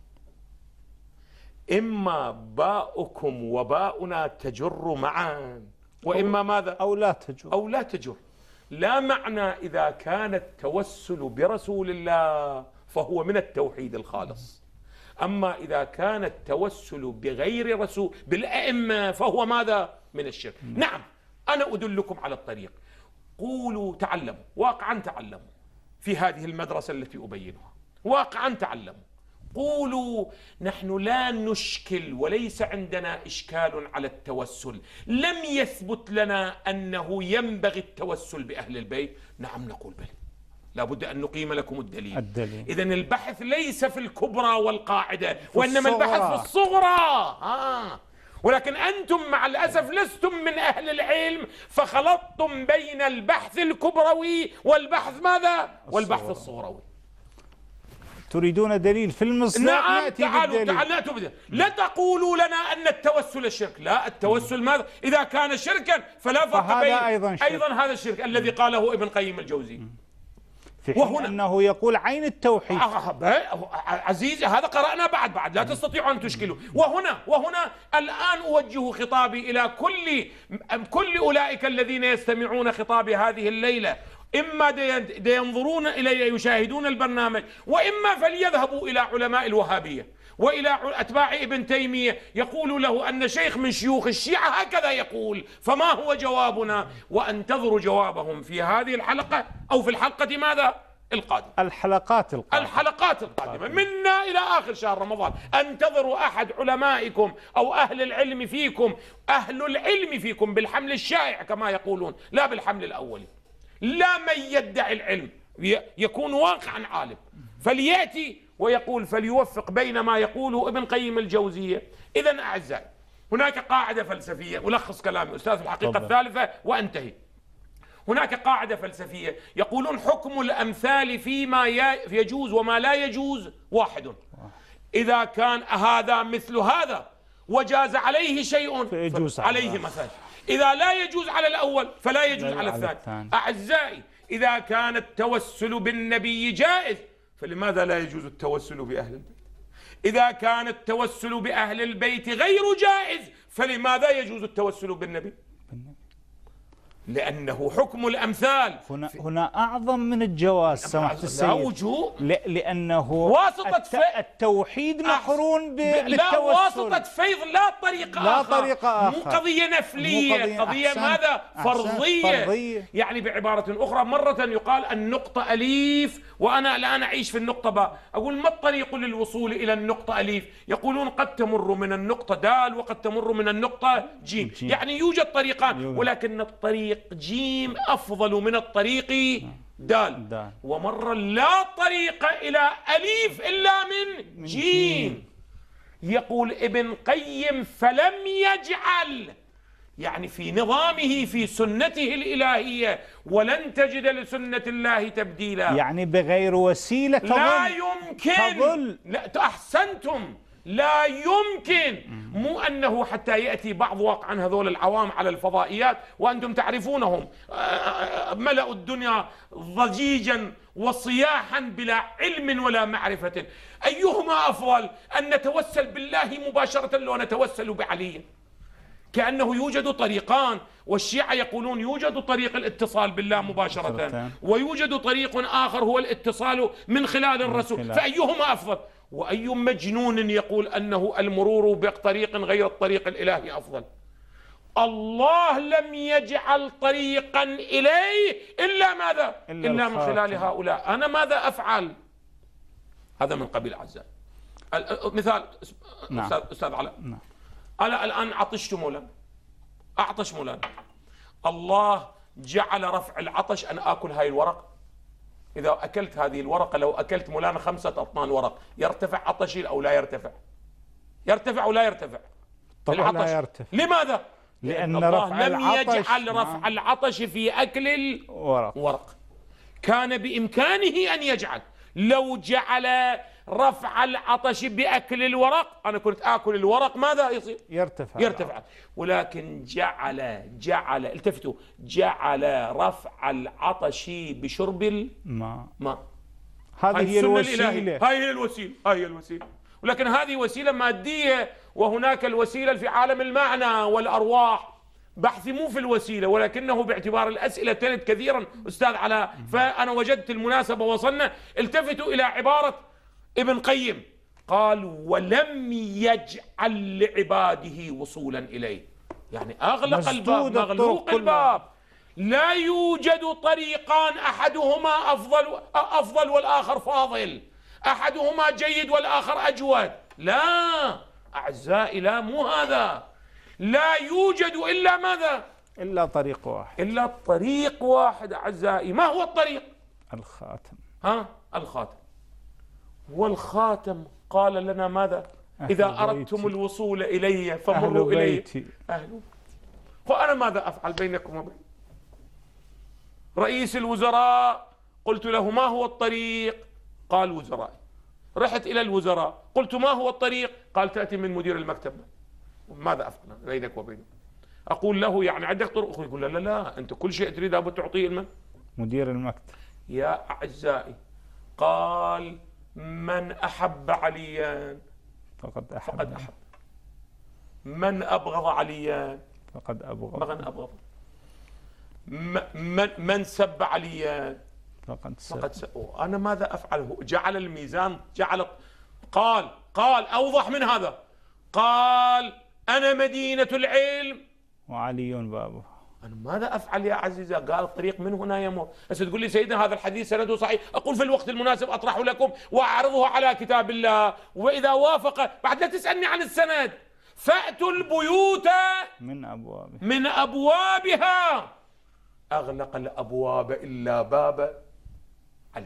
إما باؤكم وباؤنا تجر معا، وإما ماذا؟ أو لا تجر. أو لا تجر. لا معنى إذا كان التوسل برسول الله فهو من التوحيد الخالص، أما إذا كان التوسل بغير رسول بالأئمة فهو ماذا؟ من الشرك. نعم، أنا أدلكم على الطريق. قولوا تعلموا، واقعا تعلموا في هذه المدرسة التي أبينها، واقعا تعلموا. قولوا نحن لا نشكل وليس عندنا إشكال على التوسل، لم يثبت لنا أنه ينبغي التوسل بأهل البيت. نعم نقول بل، لابد أن نقيم لكم الدليل, الدليل. إذن البحث ليس في الكبرى والقاعدة، وإنما البحث في الصغرى. آه. ولكن أنتم مع الأسف لستم من أهل العلم، فخلطتم بين البحث الكبروي والبحث ماذا؟ والبحث الصغروي. تريدون دليل في المصداق؟ نعم، تعالوا تعالوا نأتوا بدليل. لا تقولوا لنا أن التوسل شرك، لا، التوسل ماذا؟ إذا كان شركا فلا فرق بين أيضا, أيضا هذا الشرك الذي قاله ابن قيم الجوزي، في حين وهنا أنه يقول عين التوحيد. عزيزي هذا قرأنا بعد بعد لا تستطيعوا أن تشكلوا. وهنا وهنا الآن أوجه خطابي إلى كل كل أولئك الذين يستمعون خطابي هذه الليلة، إما ينظرون إلي يشاهدون البرنامج، وإما فليذهبوا إلى علماء الوهابية وإلى أتباع ابن تيمية يقولوا له أن شيخ من شيوخ الشيعة هكذا يقول، فما هو جوابنا؟ وأنتظروا جوابهم في هذه الحلقة أو في الحلقة ماذا؟ القادمة. الحلقات القادمة الحلقات القادمة منا إلى آخر شهر رمضان. انتظروا أحد علمائكم أو أهل العلم فيكم، أهل العلم فيكم بالحمل الشائع كما يقولون، لا بالحمل الأولي. لا من يدعي العلم، يكون واقعا عالم، فليأتي ويقول فليوفق بين ما يقوله ابن قيم الجوزية. إذن أعزائي، هناك قاعدة فلسفية، ألخص كلامي أستاذ في الحقيقة طبعا. الثالثة وأنتهي. هناك قاعدة فلسفية يقولون حكم الأمثال فيما يجوز وما لا يجوز واحد. إذا كان هذا مثل هذا وجاز عليه شيء فيجوز عليه مثلا، إذا لا يجوز على الأول فلا يجوز على الثاني. أعزائي، إذا كان التوسل بالنبي جائز فلماذا لا يجوز التوسل بأهل البيت؟ إذا كان التوسل بأهل البيت غير جائز فلماذا يجوز التوسل بالنبي؟ لأنه حكم الأمثال. هنا هنا أعظم من الجواز سماحة السيد. لا وجوه، لأنه واسطة الت... التوحيد مقرون ب... لا بالتوسل. واسطة فيض، لا طريقة لا آخر. طريقة آخر. مو قضية نفلية، مو قضية, قضية أحسن. ماذا؟ فرضية. فرضية. يعني بعبارة أخرى، مرة يقال النقطة أليف وأنا الآن أعيش في النقطة باء، أقول ما الطريق للوصول إلى النقطة أليف؟ يقولون قد تمر من النقطة دال وقد تمر من النقطة جيم، جيم. يعني يوجد طريقان، يوجد. ولكن الطريق جيم أفضل من الطريق دال. دال. ومرة لا طريق إلى أليف إلا من جيم. يقول ابن قيم فلم يجعل، يعني في نظامه في سنته الإلهية، ولن تجد لسنة الله تبديلا، يعني بغير وسيلة تظل. لا يمكن تظل. لا أحسنتم، لا يمكن. مو أنه حتى يأتي بعض واقعا هذول العوام على الفضائيات وأنتم تعرفونهم، ملأوا الدنيا ضجيجا وصياحا بلا علم ولا معرفة. أيهما أفضل، أن نتوسل بالله مباشرة لو نتوسل بعلي؟ كأنه يوجد طريقان، والشيعة يقولون يوجد طريق الاتصال بالله مباشرة ويوجد طريق آخر هو الاتصال من خلال الرسول، فأيهما أفضل؟ وأي مجنون يقول أنه المرور بطريق غير الطريق الإلهي أفضل؟ الله لم يجعل طريقا إليه إلا ماذا؟ إلا, إلا من خلال هؤلاء. أنا ماذا أفعل؟ هذا من قبيل أعزائي. مثال نعم. أستاذ, أستاذ علاء نعم. أنا الآن عطشت مولانا، أعطش مولانا، الله جعل رفع العطش أن آكل هاي الورق. إذا أكلت هذه الورقة، لو أكلت مولانا خمسة أطنان ورق، يرتفع عطشي أو لا يرتفع؟ يرتفع ولا يرتفع؟ طبعا لا يرتفع. لماذا؟ لأن الله رفع لم العطش يجعل رفع نعم. العطش في أكل الورق. ورق. كان بإمكانه أن يجعل، لو جعل رفع العطش بأكل الورق أنا كنت آكل الورق ماذا يصير؟ يرتفع يرتفع. ولكن جعل جعل التفتوا جعل رفع العطش بشرب الماء. ماء. هذه هي الوسيلة. هاي هي الوسيلة. هاي هي الوسيلة. ولكن هذه وسيلة مادية، وهناك الوسيلة في عالم المعنى والأرواح. بحثي مو في الوسيلة، ولكنه باعتبار الأسئلة ترد كثيرا أستاذ علاء، فأنا وجدت المناسبة وصلنا. التفتوا إلى عبارة ابن قيم، قال ولم يجعل لعباده وصولا إليه، يعني أغلق الباب، مغلوق الباب، لا يوجد طريقان أحدهما أفضل أفضل والآخر فاضل، أحدهما جيد والآخر أجود. لا أعزائي، لا مو هذا، لا يوجد إلا ماذا؟ إلا طريق واحد. إلا طريق واحد أعزائي. ما هو الطريق؟ الخاتم. ها الخاتم. والخاتم قال لنا ماذا؟ إذا أردتم الوصول إلي فمروا إلي. أهل وأنا ماذا أفعل بينكم وبين رئيس الوزراء؟ قلت له ما هو الطريق؟ قال وزراء. رحت إلى الوزراء قلت ما هو الطريق؟ قال تأتي من مدير المكتب. ماذا أفعل بينك وبينه؟ أقول له يعني عندك طرق؟ يقول لا لا لا، أنت كل شيء تريد أبو تعطيه المن مدير المكتب. يا أعزائي، قال من أحب عليا فقد أحب, فقد أحب. من أبغض عليا فقد أبغض. من أبغض. من من سب عليا فقد سب. فقد سب. أنا ماذا أفعل؟ جعل الميزان، جعل قال قال أوضح من هذا، قال أنا مدينة العلم وعلي بابه. أنا ماذا أفعل يا عزيزة؟ قال الطريق من هنا يمر. هسه تقول لي سيدنا هذا الحديث سنده صحيح، أقول في الوقت المناسب أطرح لكم وأعرضه على كتاب الله، وإذا وافق بعد لا تسألني عن السند. فأتوا البيوت من أبوابها من أبوابها. أغلق الأبواب إلا باب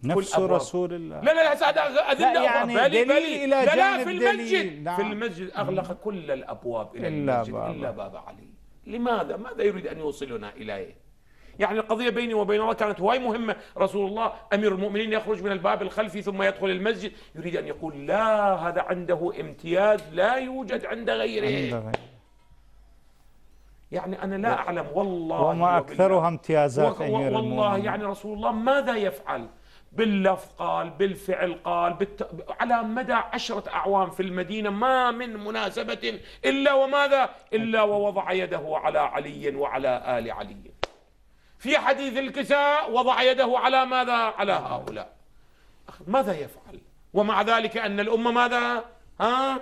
نفس رسول الله. لا لا لا أدلة يعني بلي دليل بلي إلى لا لا جانب في المسجد دليل. نعم. في المسجد أغلق كل الأبواب إلى إلا المسجد بابا. إلا باب علي. لماذا؟ ماذا يريد أن يوصلنا إليه؟ يعني القضية بيني وبين الله كانت هواي مهمة. رسول الله أمير المؤمنين يخرج من الباب الخلفي ثم يدخل المسجد، يريد أن يقول لا، هذا عنده امتياز لا يوجد عند غيره. عند غيره. يعني أنا لا أعلم والله وما أكثرها امتيازات أمير المؤمنين. والله يعني رسول الله ماذا يفعل؟ باللفظ قال، بالفعل قال، بالت... على مدى عشرة أعوام في المدينة ما من مناسبة إلا وماذا؟ إلا ووضع يده على علي وعلى آل علي. في حديث الكساء وضع يده على ماذا؟ على هؤلاء. ماذا يفعل؟ ومع ذلك أن الأمة ماذا؟ ها؟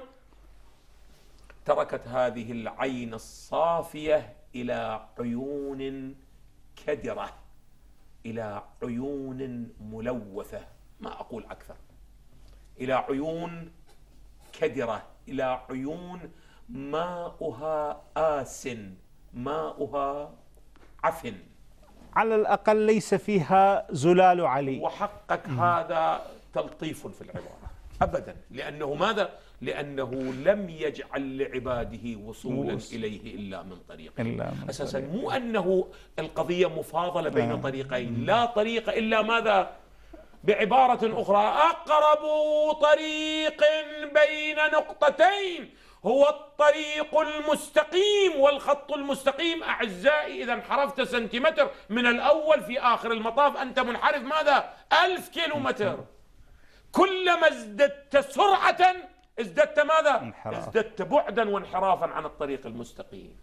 تركت هذه العين الصافية إلى عيون كدرة، إلى عيون ملوثة، ما أقول أكثر، إلى عيون كدرة، إلى عيون ماؤها آس، ماؤها عفن، على الأقل ليس فيها زلال علي. وحقك هذا تلطيف في العبارة أبدا، لأنه ماذا؟ لأنه لم يجعل لعباده وصولا وص... إليه إلا من طريق إلا من أساسا طريق. مو أنه القضية مفاضلة بين آه. طريقين، لا طريق إلا ماذا؟ بعبارة أخرى، أقرب طريق بين نقطتين هو الطريق المستقيم، والخط المستقيم أعزائي إذا انحرفت سنتيمتر من الأول في آخر المطاف أنت منحرف ماذا؟ ألف كيلومتر. كلما ازددت سرعة ازددت ماذا؟ انحراف. ازددت بعدا وانحرافا عن الطريق المستقيم.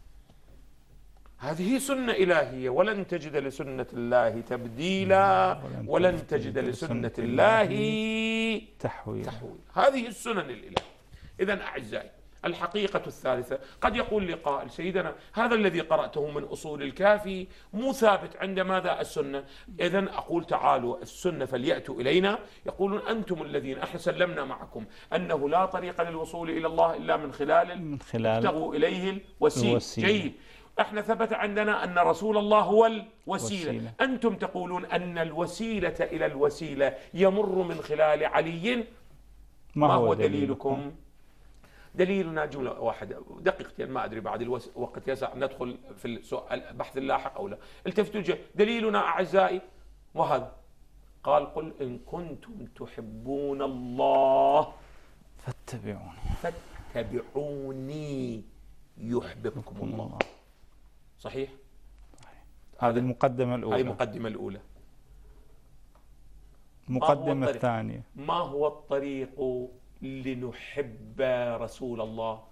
هذه سنة إلهية، ولن تجد لسنة الله تبديلا ولن تجد لسنة الله تحويلا. هذه السنن الإلهية. إذن أعزائي الحقيقة الثالثة، قد يقول لي قائل سيدنا هذا الذي قرأته من أصول الكافي مو ثابت عند ماذا؟ السنة. إذن أقول تعالوا السنة فليأتوا إلينا، يقولون أنتم الذين احنا سلمنا معكم أنه لا طريق للوصول إلى الله إلا من خلال من خلال ابتغوا إليه الوسيلة. جيد، احنا ثبت عندنا أن رسول الله هو الوسيلة. وسيلة. أنتم تقولون أن الوسيلة إلى الوسيلة يمر من خلال علي. ما, ما هو دليلكم؟ دليلكم؟ دليلنا جملة واحدة دقيقتين، ما أدري بعد الوقت يسع ندخل في السؤال البحث اللاحق أو لا. التفتوا الجاي دليلنا أعزائي وهذا قال قل إن كنتم تحبون الله فاتبعوني فاتبعوني يحببكم الله. صحيح؟ هذه المقدمة الأولى. هذه المقدمة الأولى. المقدمة الثانية، ما هو الطريق لنحب رسول الله؟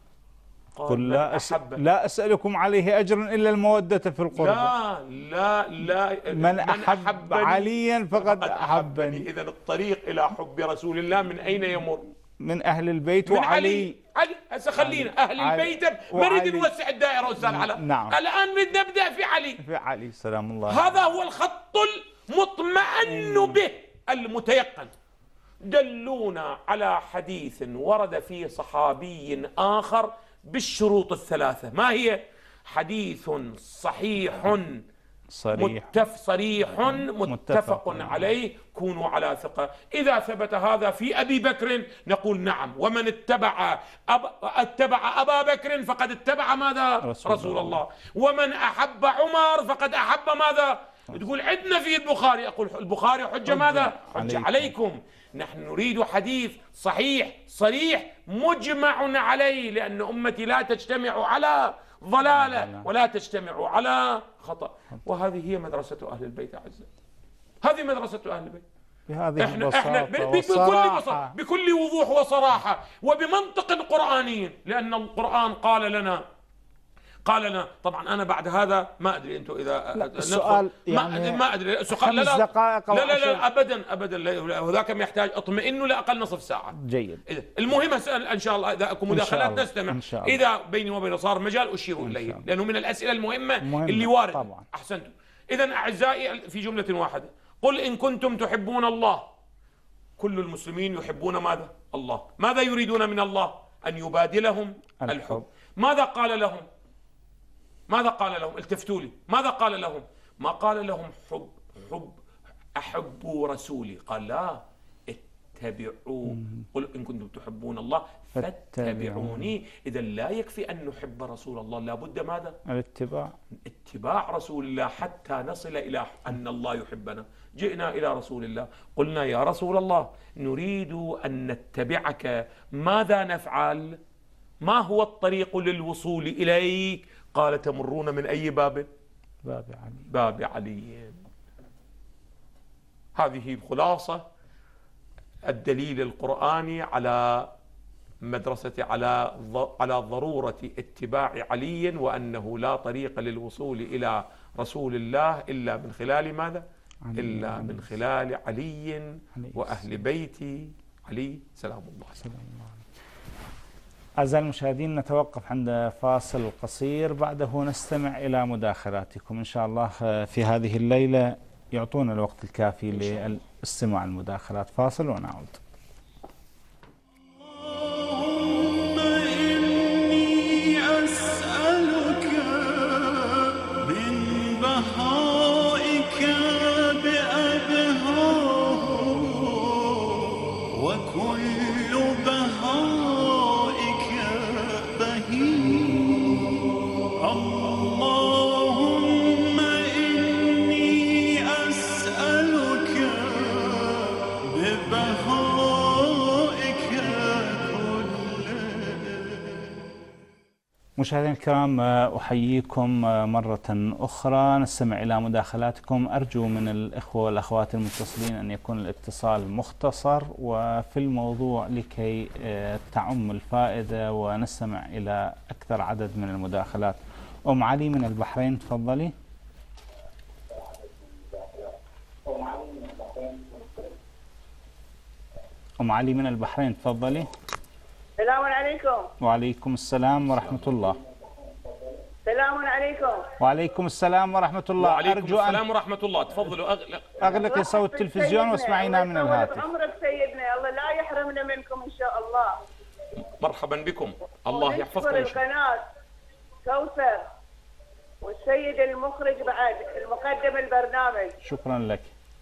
قل لا, أس... لا أسألكم عليه أجرا إلا المودة في القربى. لا لا لا من, من أحب أحبني عليا فقد أحبني. إذا الطريق إلى حب رسول الله من أين يمر؟ من أهل البيت من وعلي. علي. هسه خلينا أهل علي. البيت نريد نوسع الدائرة أستاذ علاء. نعم. الآن نريد نبدأ في علي. في علي سلام الله. هذا هو الخط المطمئن به المتيقن. دلونا على حديث ورد فيه صحابي آخر بالشروط الثلاثة. ما هي؟ حديث صحيح صريح متف صريح متفق, متفق عليه، كونوا على ثقة. إذا ثبت هذا في أبي بكر نقول نعم، ومن اتبع أب... اتبع أبا بكر فقد اتبع ماذا؟ رسول, رسول الله. ومن أحب عمر فقد أحب ماذا؟ تقول عندنا في البخاري، أقول البخاري حجة ماذا؟ حجة عليكم. نحن نريد حديث صحيح صريح مجمع عليه، لأن أمتي لا تجتمع على ضلالة ولا تجتمع على خطأ. وهذه هي مدرسة أهل البيت أعزائي، هذه مدرسة أهل البيت بهذه احنا البساطة احنا بكل بساطة بكل وضوح وصراحة وبمنطق قرآني، لأن القرآن قال لنا قال لنا طبعا أنا بعد هذا ما أدري أنتم إذا السؤال يعني ما أدري سؤال لا لا دقائق لا, لا لا أبدا أبدا، وذاك يحتاج اطمئنوا لأقل نصف ساعة. جيد. المهم أسأل إن شاء الله إذا أكو مداخلات نستمع، إذا بيني وبين صار مجال أشير إليه، لأنه من الأسئلة المهمة مهمة. اللي وارد طبعا. أحسنتم. إذا أعزائي في جملة واحدة، قل إن كنتم تحبون الله. كل المسلمين يحبون ماذا؟ الله. ماذا يريدون من الله؟ أن يبادلهم الحب, الحب. ماذا قال لهم؟ ماذا قال لهم؟ التفتوا لي، ماذا قال لهم؟ ما قال لهم حب حب أحبوا رسولي، قال لا، اتبعوا، قل إن كنتم تحبون الله فاتبعوني. إذا لا يكفي أن نحب رسول الله، لابد ماذا؟ الاتباع اتباع رسول الله حتى نصل إلى أن الله يحبنا. جئنا إلى رسول الله قلنا يا رسول الله نريد أن نتبعك، ماذا نفعل؟ ما هو الطريق للوصول إليك؟ قال تمرون من أي باب؟ باب علي. باب علي. هذه خلاصة الدليل القرآني على مدرسة على على ضرورة اتباع علي، وأنه لا طريق للوصول إلى رسول الله إلا من خلال ماذا؟ إلا من خلال علي وأهل بيت علي سلام الله. أعزائي المشاهدين، نتوقف عند فاصل قصير، بعده نستمع إلى مداخلاتكم إن شاء الله في هذه الليلة. يعطونا الوقت الكافي للاستماع المداخلات. فاصل ونعود. مشاهدينا الكرام، أحييكم مرة أخرى. نستمع إلى مداخلاتكم. أرجو من الإخوة والأخوات المتصلين أن يكون الاتصال مختصر وفي الموضوع لكي تعم الفائدة ونستمع إلى أكثر عدد من المداخلات. أم علي من البحرين، تفضلي. أم علي من البحرين، تفضلي. السلام عليكم. وعليكم السلام ورحمة الله. السلام عليكم. وعليكم السلام ورحمة الله. وعليكم أرجو السلام أن ورحمة الله. تفضلوا. أغلق أغلقي صوت التلفزيون واسمعينا من الهاتف. عمرك سيدنا، الله لا يحرمنا منكم إن شاء الله. مرحبا بكم، الله يحفظكم. القناة كوثر والسيد المخرج بعد المقدم البرنامج. شكرا لك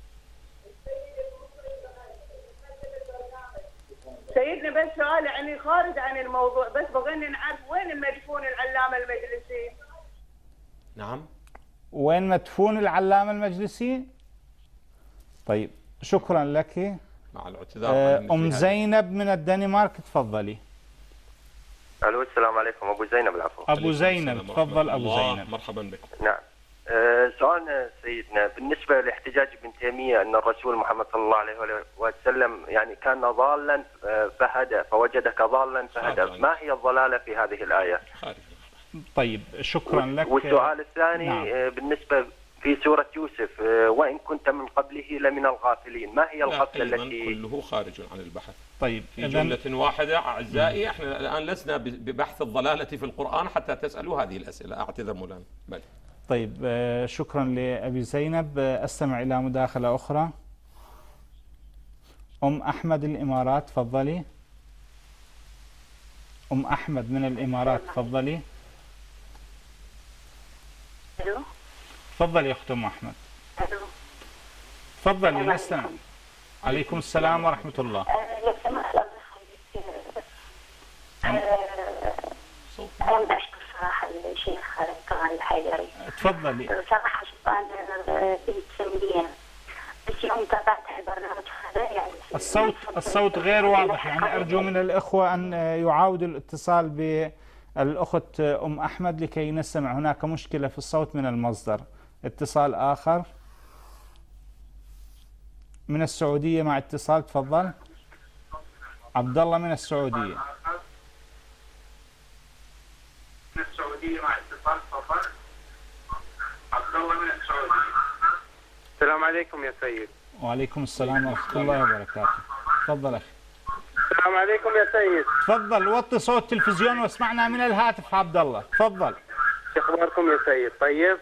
سيدنا. بس سؤال يعني خارج عن الموضوع، بس بغينا نعرف وين مدفون العلامة المجلسي؟ نعم، وين مدفون العلامة المجلسي؟ طيب شكرا لك. مع الاعتذار. أم زينب من الدنمارك، تفضلي. الو السلام عليكم. ابو زينب العفو. ابو زينب تفضل. ابو زينب مرحبا بكم. نعم. أه سؤالنا سيدنا بالنسبه لاحتجاج ابن تيميه ان الرسول محمد صلى الله عليه وسلم يعني كان ضالا فهدى، فوجدك ضالا فهدى، ما هي الضلاله في هذه الايه؟ طيب شكرا لك. والسؤال الثاني نعم. بالنسبه في سوره يوسف، وان كنت من قبله لمن الغافلين، ما هي الغفله التي كله خارج عن البحث؟ طيب في جملة واحدة أعزائي، احنا الآن لسنا ببحث الضلالة في القرآن حتى تسألوا هذه الأسئلة. أعتذر مولانا. بل طيب شكرا لأبي زينب. أستمع إلى مداخلة أخرى. أم أحمد الإمارات، تفضلي. أم أحمد من الإمارات، تفضلي. ألو. تفضلي يا أخت أم أحمد. ألو. تفضلي نستمع. عليكم السلام ورحمة الله. لو سمحت أنا أشكر صراحة الشيخ طبعا الحيدري. تفضلي. صراحة شوف أنا بنت سعودية، بس يوم تابعت البرنامج هذا يعني الصوت الصوت غير واضح، يعني أرجو من الإخوة أن يعاودوا الاتصال بالأخت أم أحمد لكي نستمع. هناك مشكلة في الصوت من المصدر. اتصال آخر من السعودية مع اتصال، تفضل. عبد الله من السعودية. من السعودية مع اتصال، تفضل. عبد الله من السعودية. السلام عليكم يا سيد. وعليكم السلام ورحمة الله وبركاته. تفضل أخي. السلام عليكم يا سيد. تفضل وطي صوت التلفزيون واسمعنا من الهاتف. عبد الله تفضل. شو اخباركم يا سيد؟ طيب.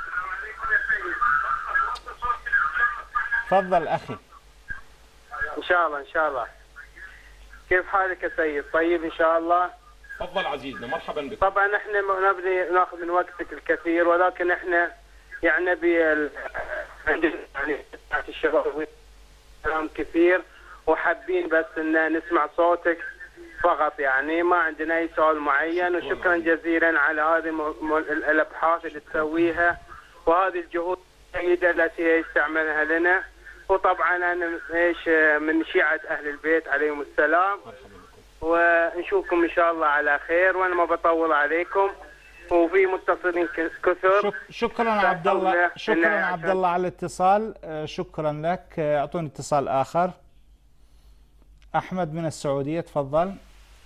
تفضل أخي. إن شاء الله إن شاء الله. كيف حالك يا سيد؟ طيب إن شاء الله. تفضل عزيزنا، مرحبا بك. طبعا احنا ما نبغي ناخذ من وقتك الكثير، ولكن احنا يعني نبي يعني الشباب كلام كثير، وحابين بس ان نسمع صوتك فقط، يعني ما عندنا اي سؤال معين. وشكرا جزيلا على هذه الابحاث اللي تسويها وهذه الجهود الجيده التي يستعملها لنا. وطبعا انا ايش من شيعه اهل البيت عليهم السلام، ونشوفكم ان شاء الله على خير، وانا ما بطول عليكم، وفي متصلين كثر. شك شكرا عبد الله، شكرا عبد الله على الاتصال، شكرا لك. اعطوني اتصال اخر. احمد من السعوديه، تفضل.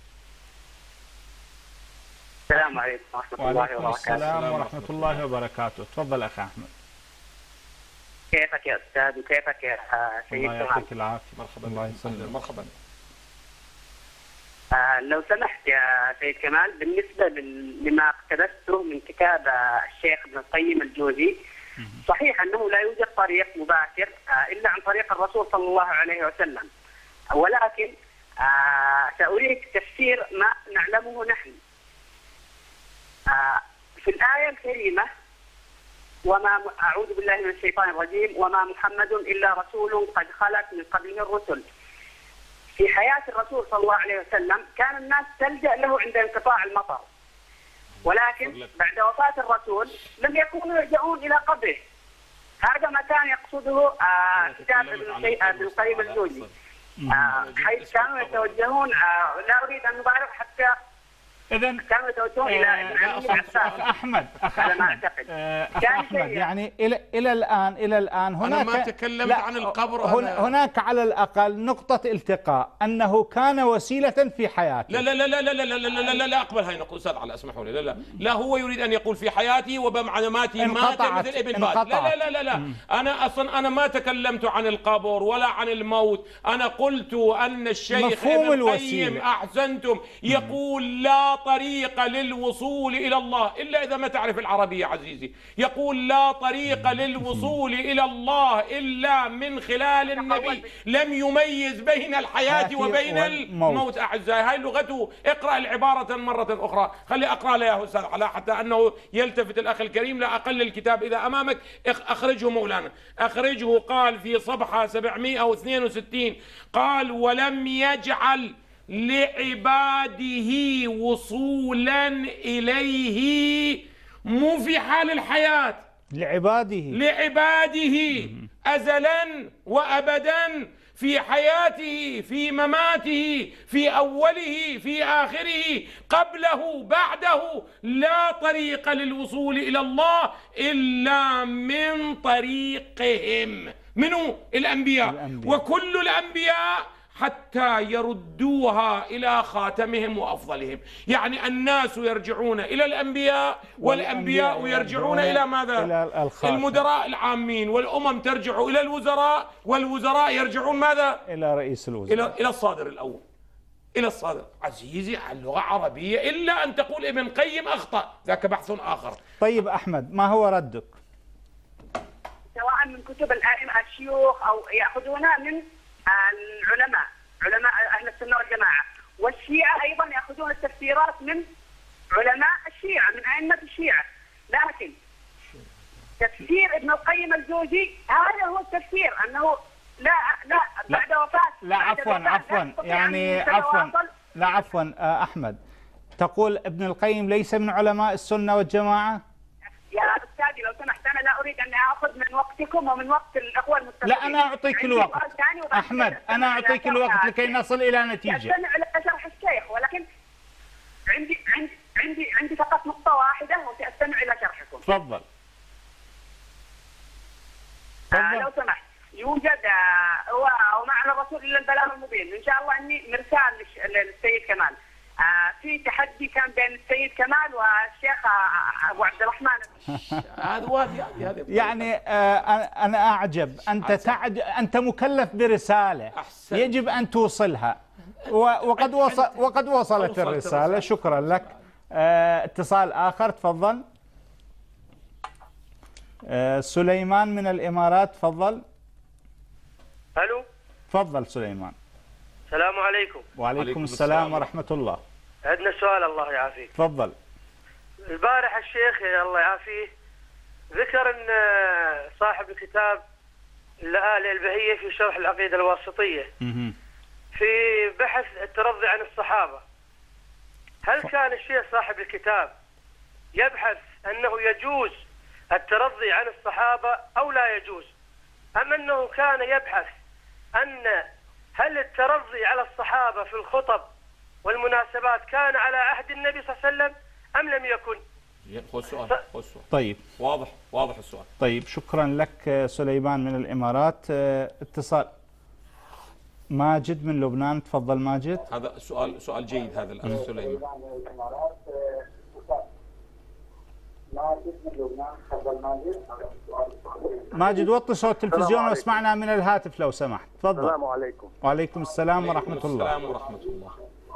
السلام عليكم ورحمه الله وبركاته. السلام ورحمه الله وبركاته، تفضل اخي احمد. كيفك يا استاذ وكيفك يا سيد؟ الله يعطيك العافيه. مرحبا. الله يسلمك. مرحبا. آه لو سمحت يا سيد كمال، بالنسبه لما اقتبسته من كتاب الشيخ ابن القيم الجوزي، صحيح انه لا يوجد طريق مباشر آه الا عن طريق الرسول صلى الله عليه وسلم، ولكن آه سأريك تفسير ما نعلمه نحن. آه في الآية الكريمة: وما أعوذ بالله من الشيطان الرجيم، وما محمد إلا رسول قد خلت من قبله الرسل. في حياة الرسول صلى الله عليه وسلم كان الناس تلجأ له عند انقطاع المطر، ولكن بعد وفاة الرسول لم يكونوا يلجؤون إلى قبره. هذا ما كان يقصده آه كتاب ابن القيم الجوزي، آه حيث كانوا يتوجهون، آه لا أريد أن نبالغ حتى إذن كانوا يتوجهون إلى أخ أحمد أخ أحمد أخ أحمد يعني إلى إلى الآن إلى الآن هناك، أنا ما تكلمت عن القبر. هناك على الأقل نقطة التقاء أنه كان وسيلة في حياته. لا لا لا لا لا لا لا لا لا لا أقبل هاي النقطة أستاذ على، اسمحوا لي. لا لا لا هو يريد أن يقول في حياتي وبمعلوماتي مات مثل ابن باز. لا لا لا لا أنا أصلا أنا ما تكلمت عن القبر ولا عن الموت. أنا قلت أن الشيخ ابن القيم أحسنتم يقول لا طريق للوصول إلى الله إلا إذا ما تعرف العربية عزيزي. يقول لا طريق للوصول إلى الله إلا من خلال النبي، لم يميز بين الحياة وبين الموت. أعزائي هاي لغته. اقرأ العبارة مرة أخرى. خلي أقرأ لها يا أستاذ على حتى أنه يلتفت الأخ الكريم. لا أقل الكتاب إذا أمامك أخرجه مولانا، أخرجه. قال في صفحة سبعمائة واثنين وستين قال: ولم يجعل لعباده وصولا إليه مو في حال الحياة، لعباده لعباده أزلا وأبدا، في حياته، في مماته، في أوله، في آخره، قبله، بعده. لا طريق للوصول إلى الله إلا من طريقهم. منو؟ الأنبياء. الأنبياء. وكل الأنبياء حتى يردوها إلى خاتمهم وأفضلهم. يعني الناس يرجعون إلى الأنبياء، والأنبياء يرجعون إلى ماذا؟ إلى المدراء العامين، والأمم ترجع إلى الوزراء، والوزراء يرجعون ماذا؟ إلى رئيس الوزراء، إلى إلى الصادر الأول، إلى الصادر. عزيزي اللغة عربية، إلا أن تقول ابن قيم أخطأ، ذاك بحث آخر. طيب أحمد، ما هو ردك؟ سواء من كتب الأئمة الشيوخ أو يأخذونها من العلماء، علماء أهل السنة والجماعة، والشيعة أيضا يأخذون التفسيرات من علماء الشيعة، من أئمة الشيعة. لكن تفسير ابن القيم الجوزي هذا هو التفسير، أنه لا لا بعد وفاة لا عفوا عفوا يعني عفوا لا عفوا أحمد، تقول ابن القيم ليس من علماء السنة والجماعة؟ يا أستاذي لو سمحت، أنا لا أريد أن آخذ من وقتكم ومن وقت الأخوة المستمعين. لا أنا أعطيك الوقت أحمد، أنا أعطيك الوقت لكي نصل إلى نتيجة. أستمع إلى شرح الشيخ، ولكن عندي عندي عندي عندي فقط نقطة واحدة وسأستمع إلى شرحكم. تفضل. آه لو سمحت، يوجد هو وما على الرسول إلا البلاغ المبين. إن شاء الله إني مرسال للسيد كمال. آه في تحدي كان بين السيد كمال والشيخ ابو عبد الرحمن. هذا يعني آه انا اعجب، انت تعد انت مكلف برساله يجب ان توصلها، وقد وصل وقد وصلت الرساله. شكرا لك. آه اتصال اخر، تفضل. آه سليمان من الامارات، تفضل. الو، تفضل سليمان. السلام عليكم. وعليكم السلام ورحمة الله. عندنا سؤال الله يعافيك. تفضل. البارح الشيخ الله يعافيه ذكر ان صاحب الكتاب لآل البهية في شرح العقيدة الواسطية في بحث الترضي عن الصحابة. هل كان الشيخ صاحب الكتاب يبحث أنه يجوز الترضي عن الصحابة أو لا يجوز، أم أنه كان يبحث أن هل الترضي على الصحابة في الخطب والمناسبات كان على عهد النبي صلى الله عليه وسلم أم لم يكن؟ خذ السؤال، خذ السؤال. طيب واضح واضح السؤال. طيب شكرا لك سليمان من الإمارات. اتصال ماجد من لبنان، تفضل ماجد. هذا سؤال سؤال جيد هذا الأخ سليمان. ماجد وطي صوت التلفزيون واسمعنا من الهاتف لو سمحت، تفضل. السلام عليكم. وعليكم السلام ورحمة الله. السلام ورحمة الله.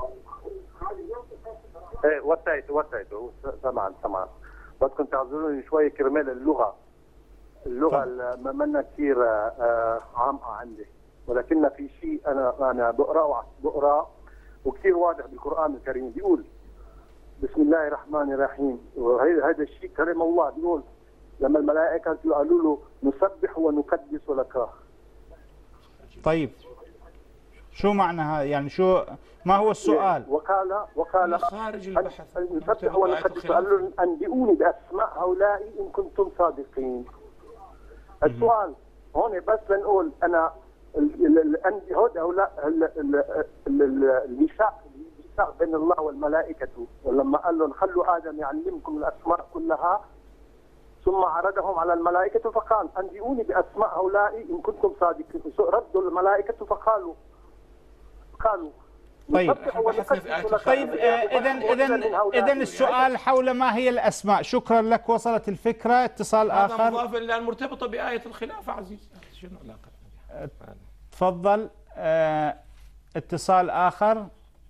ايه وسعت وسعت سمعا سمعا، بس كنت تعذروني شوي كرمال اللغة. اللغة ما منا كثير عامة عندي، ولكن في شيء انا انا بقراه بقراه وكثير واضح بالقرآن الكريم، بيقول بسم الله الرحمن الرحيم، وهذا الشيء كلام الله، بيقول لما الملائكة قالوا له نسبح ونقدس لك. طيب شو معنى يعني شو ما هو السؤال؟ وقال وقال خارج البحث نسبح ونقدس، قالوا له انبئوني باسماء هؤلاء ان كنتم صادقين. السؤال هون بس لنقول انا هؤلاء الميثاق الميثاق بين الله والملائكة، ولما قال لهم خلوا آدم يعلمكم الأسماء كلها ثم عرضهم على الملائكة فقال أنبئوني بأسماء هؤلاء إن كنتم صادقين. ردوا الملائكة فقالوا قالوا طيب طيب إذا إذا إذا السؤال حول ما هي الأسماء. شكرا لك، وصلت الفكرة. اتصال آخر. هذا مضاف لأن مرتبطة بآية الخلافة عزيزي. شنو العلاقة؟ تفضل. اه اتصال آخر.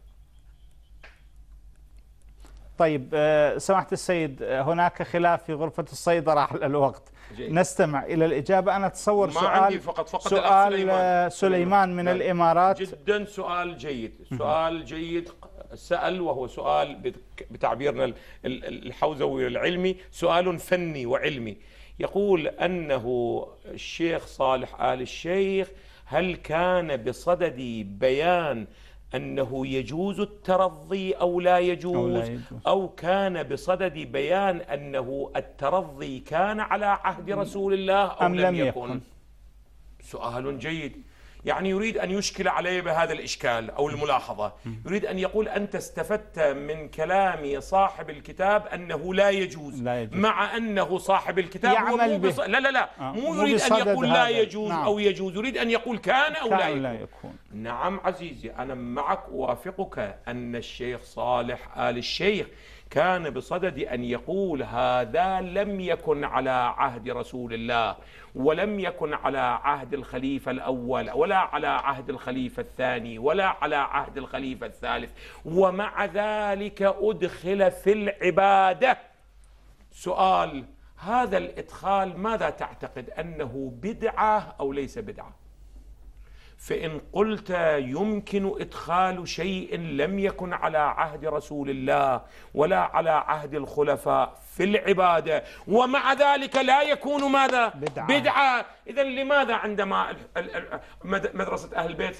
طيب أه سماحة السيد، هناك خلاف في غرفة الصيدلة على الوقت. جيد. نستمع إلى الإجابة. أنا أتصور ما سؤال عندي فقط فقط سؤال سليمان. سليمان من الإمارات. جدا سؤال جيد، سؤال جيد سأل، وهو سؤال بتعبيرنا الحوزوي العلمي سؤال فني وعلمي. يقول أنه الشيخ صالح آل الشيخ هل كان بصدد بيان أنه يجوز الترضي أو لا يجوز, أو, لا يجوز. أو كان بصدد بيان أنه الترضي كان على عهد رسول الله أو أم لم يكن, يكن. سؤال جيد، يعني يريد أن يشكل عليه بهذا الإشكال أو الملاحظة. يريد أن يقول أنت استفدت من كلام صاحب الكتاب أنه لا يجوز, لا يجوز. مع أنه صاحب الكتاب يعمل بص... لا لا لا آه. مو يريد أن يقول لا يجوز. نعم. أو يجوز، يريد أن يقول كان أو كان لا, يكون. لا يكون. نعم عزيزي، أنا معك أوافقك أن الشيخ صالح آل الشيخ كان بصدد أن يقول هذا لم يكن على عهد رسول الله، ولم يكن على عهد الخليفة الأول، ولا على عهد الخليفة الثاني، ولا على عهد الخليفة الثالث، ومع ذلك أدخل في العبادة. سؤال: هذا الإدخال ماذا تعتقد، أنه بدعة أو ليس بدعة؟ فإن قلت يمكن إدخال شيء لم يكن على عهد رسول الله ولا على عهد الخلفاء في العبادة ومع ذلك لا يكون ماذا؟ بدعة, بدعة. إذن لماذا عندما مدرسة أهل البيت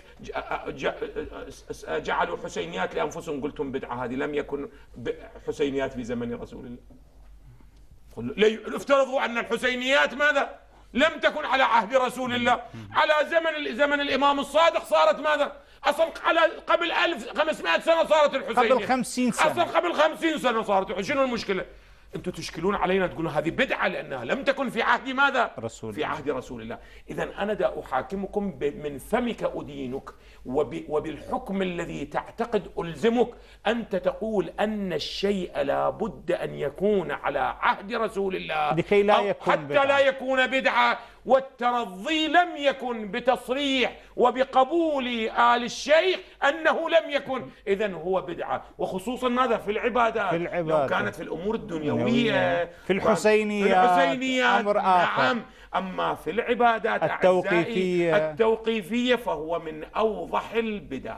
جعلوا حسينيات لأنفسهم قلتم بدعة؟ هذه لم يكن حسينيات في زمن رسول الله. افترضوا أن الحسينيات ماذا؟ لم تكن على عهد رسول الله. على زمن زمن الإمام الصادق صارت ماذا؟ أصلا على قبل ألف وخمسمائة سنة صارت الحسينية. قبل خمسين سنة. أصلا قبل خمسين سنة صارت. شنو المشكلة؟ أنتم تشكلون علينا تقولون هذه بدعة لأنها لم تكن في عهد ماذا؟ رسول في عهد رسول الله. إذا أنا دا أحاكمكم من فمك أدينك، وبالحكم الذي تعتقد ألزمك. أنت تقول أن الشيء لا بد أن يكون على عهد رسول الله لكي لا يكون حتى بدعة. لا يكون بدعة. والترضي لم يكن بتصريح وبقبول آل الشيخ أنه لم يكن، إذن هو بدعة. وخصوصا ماذا؟ في العبادات. في العبادة. لو كانت في الأمور الدنيوية في الحسينيات, في الحسينيات أمر آخر. نعم. أما في العبادات التوقيفية التوقيفية فهو من أوضح البدع.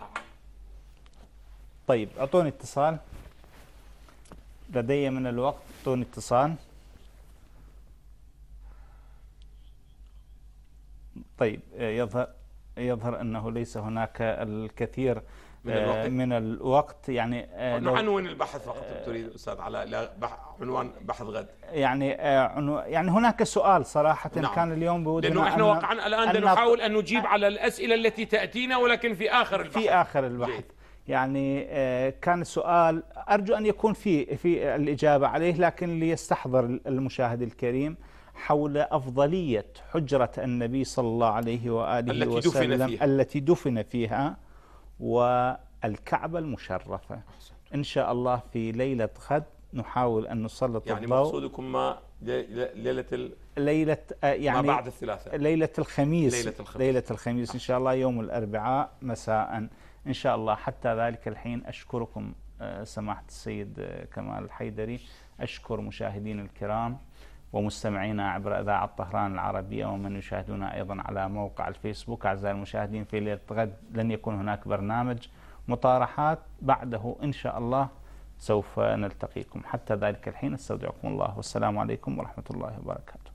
طيب أعطوني اتصال لدي من الوقت. أعطوني اتصال. طيب يظهر يظهر أنه ليس هناك الكثير من الوقت, من الوقت يعني نعنون البحث فقط تريد أستاذ علاء، لا عنوان بحث غد. يعني يعني هناك سؤال صراحة نعم. كان اليوم بودنا لأنه احنا وقعنا الآن نحاول أن نجيب على الأسئلة التي تأتينا ولكن في آخر البحث. في آخر البحث جيد. يعني كان السؤال أرجو أن يكون في في الإجابة عليه، لكن ليستحضر المشاهد الكريم حول أفضلية حجرة النبي صلى الله عليه وآله التي وسلم دفن فيها. التي دفن فيها والكعبة المشرفة. إن شاء الله في ليلة غد نحاول أن نسلط يعني الضوء. مقصودكم ما ليلة ال... ليلة يعني ما بعد الثلاثاء، ليلة الخميس. ليلة الخميس ليلة الخميس إن شاء الله يوم الأربعاء مساء إن شاء الله. حتى ذلك الحين أشكركم سماحة السيد كمال الحيدري، أشكر مشاهدين الكرام ومستمعينا عبر إذاعة طهران العربية ومن يشاهدونا أيضا على موقع الفيسبوك. أعزائي المشاهدين في ليلة غد لن يكون هناك برنامج مطارحات، بعده إن شاء الله سوف نلتقيكم. حتى ذلك الحين استودعكم الله والسلام عليكم ورحمة الله وبركاته.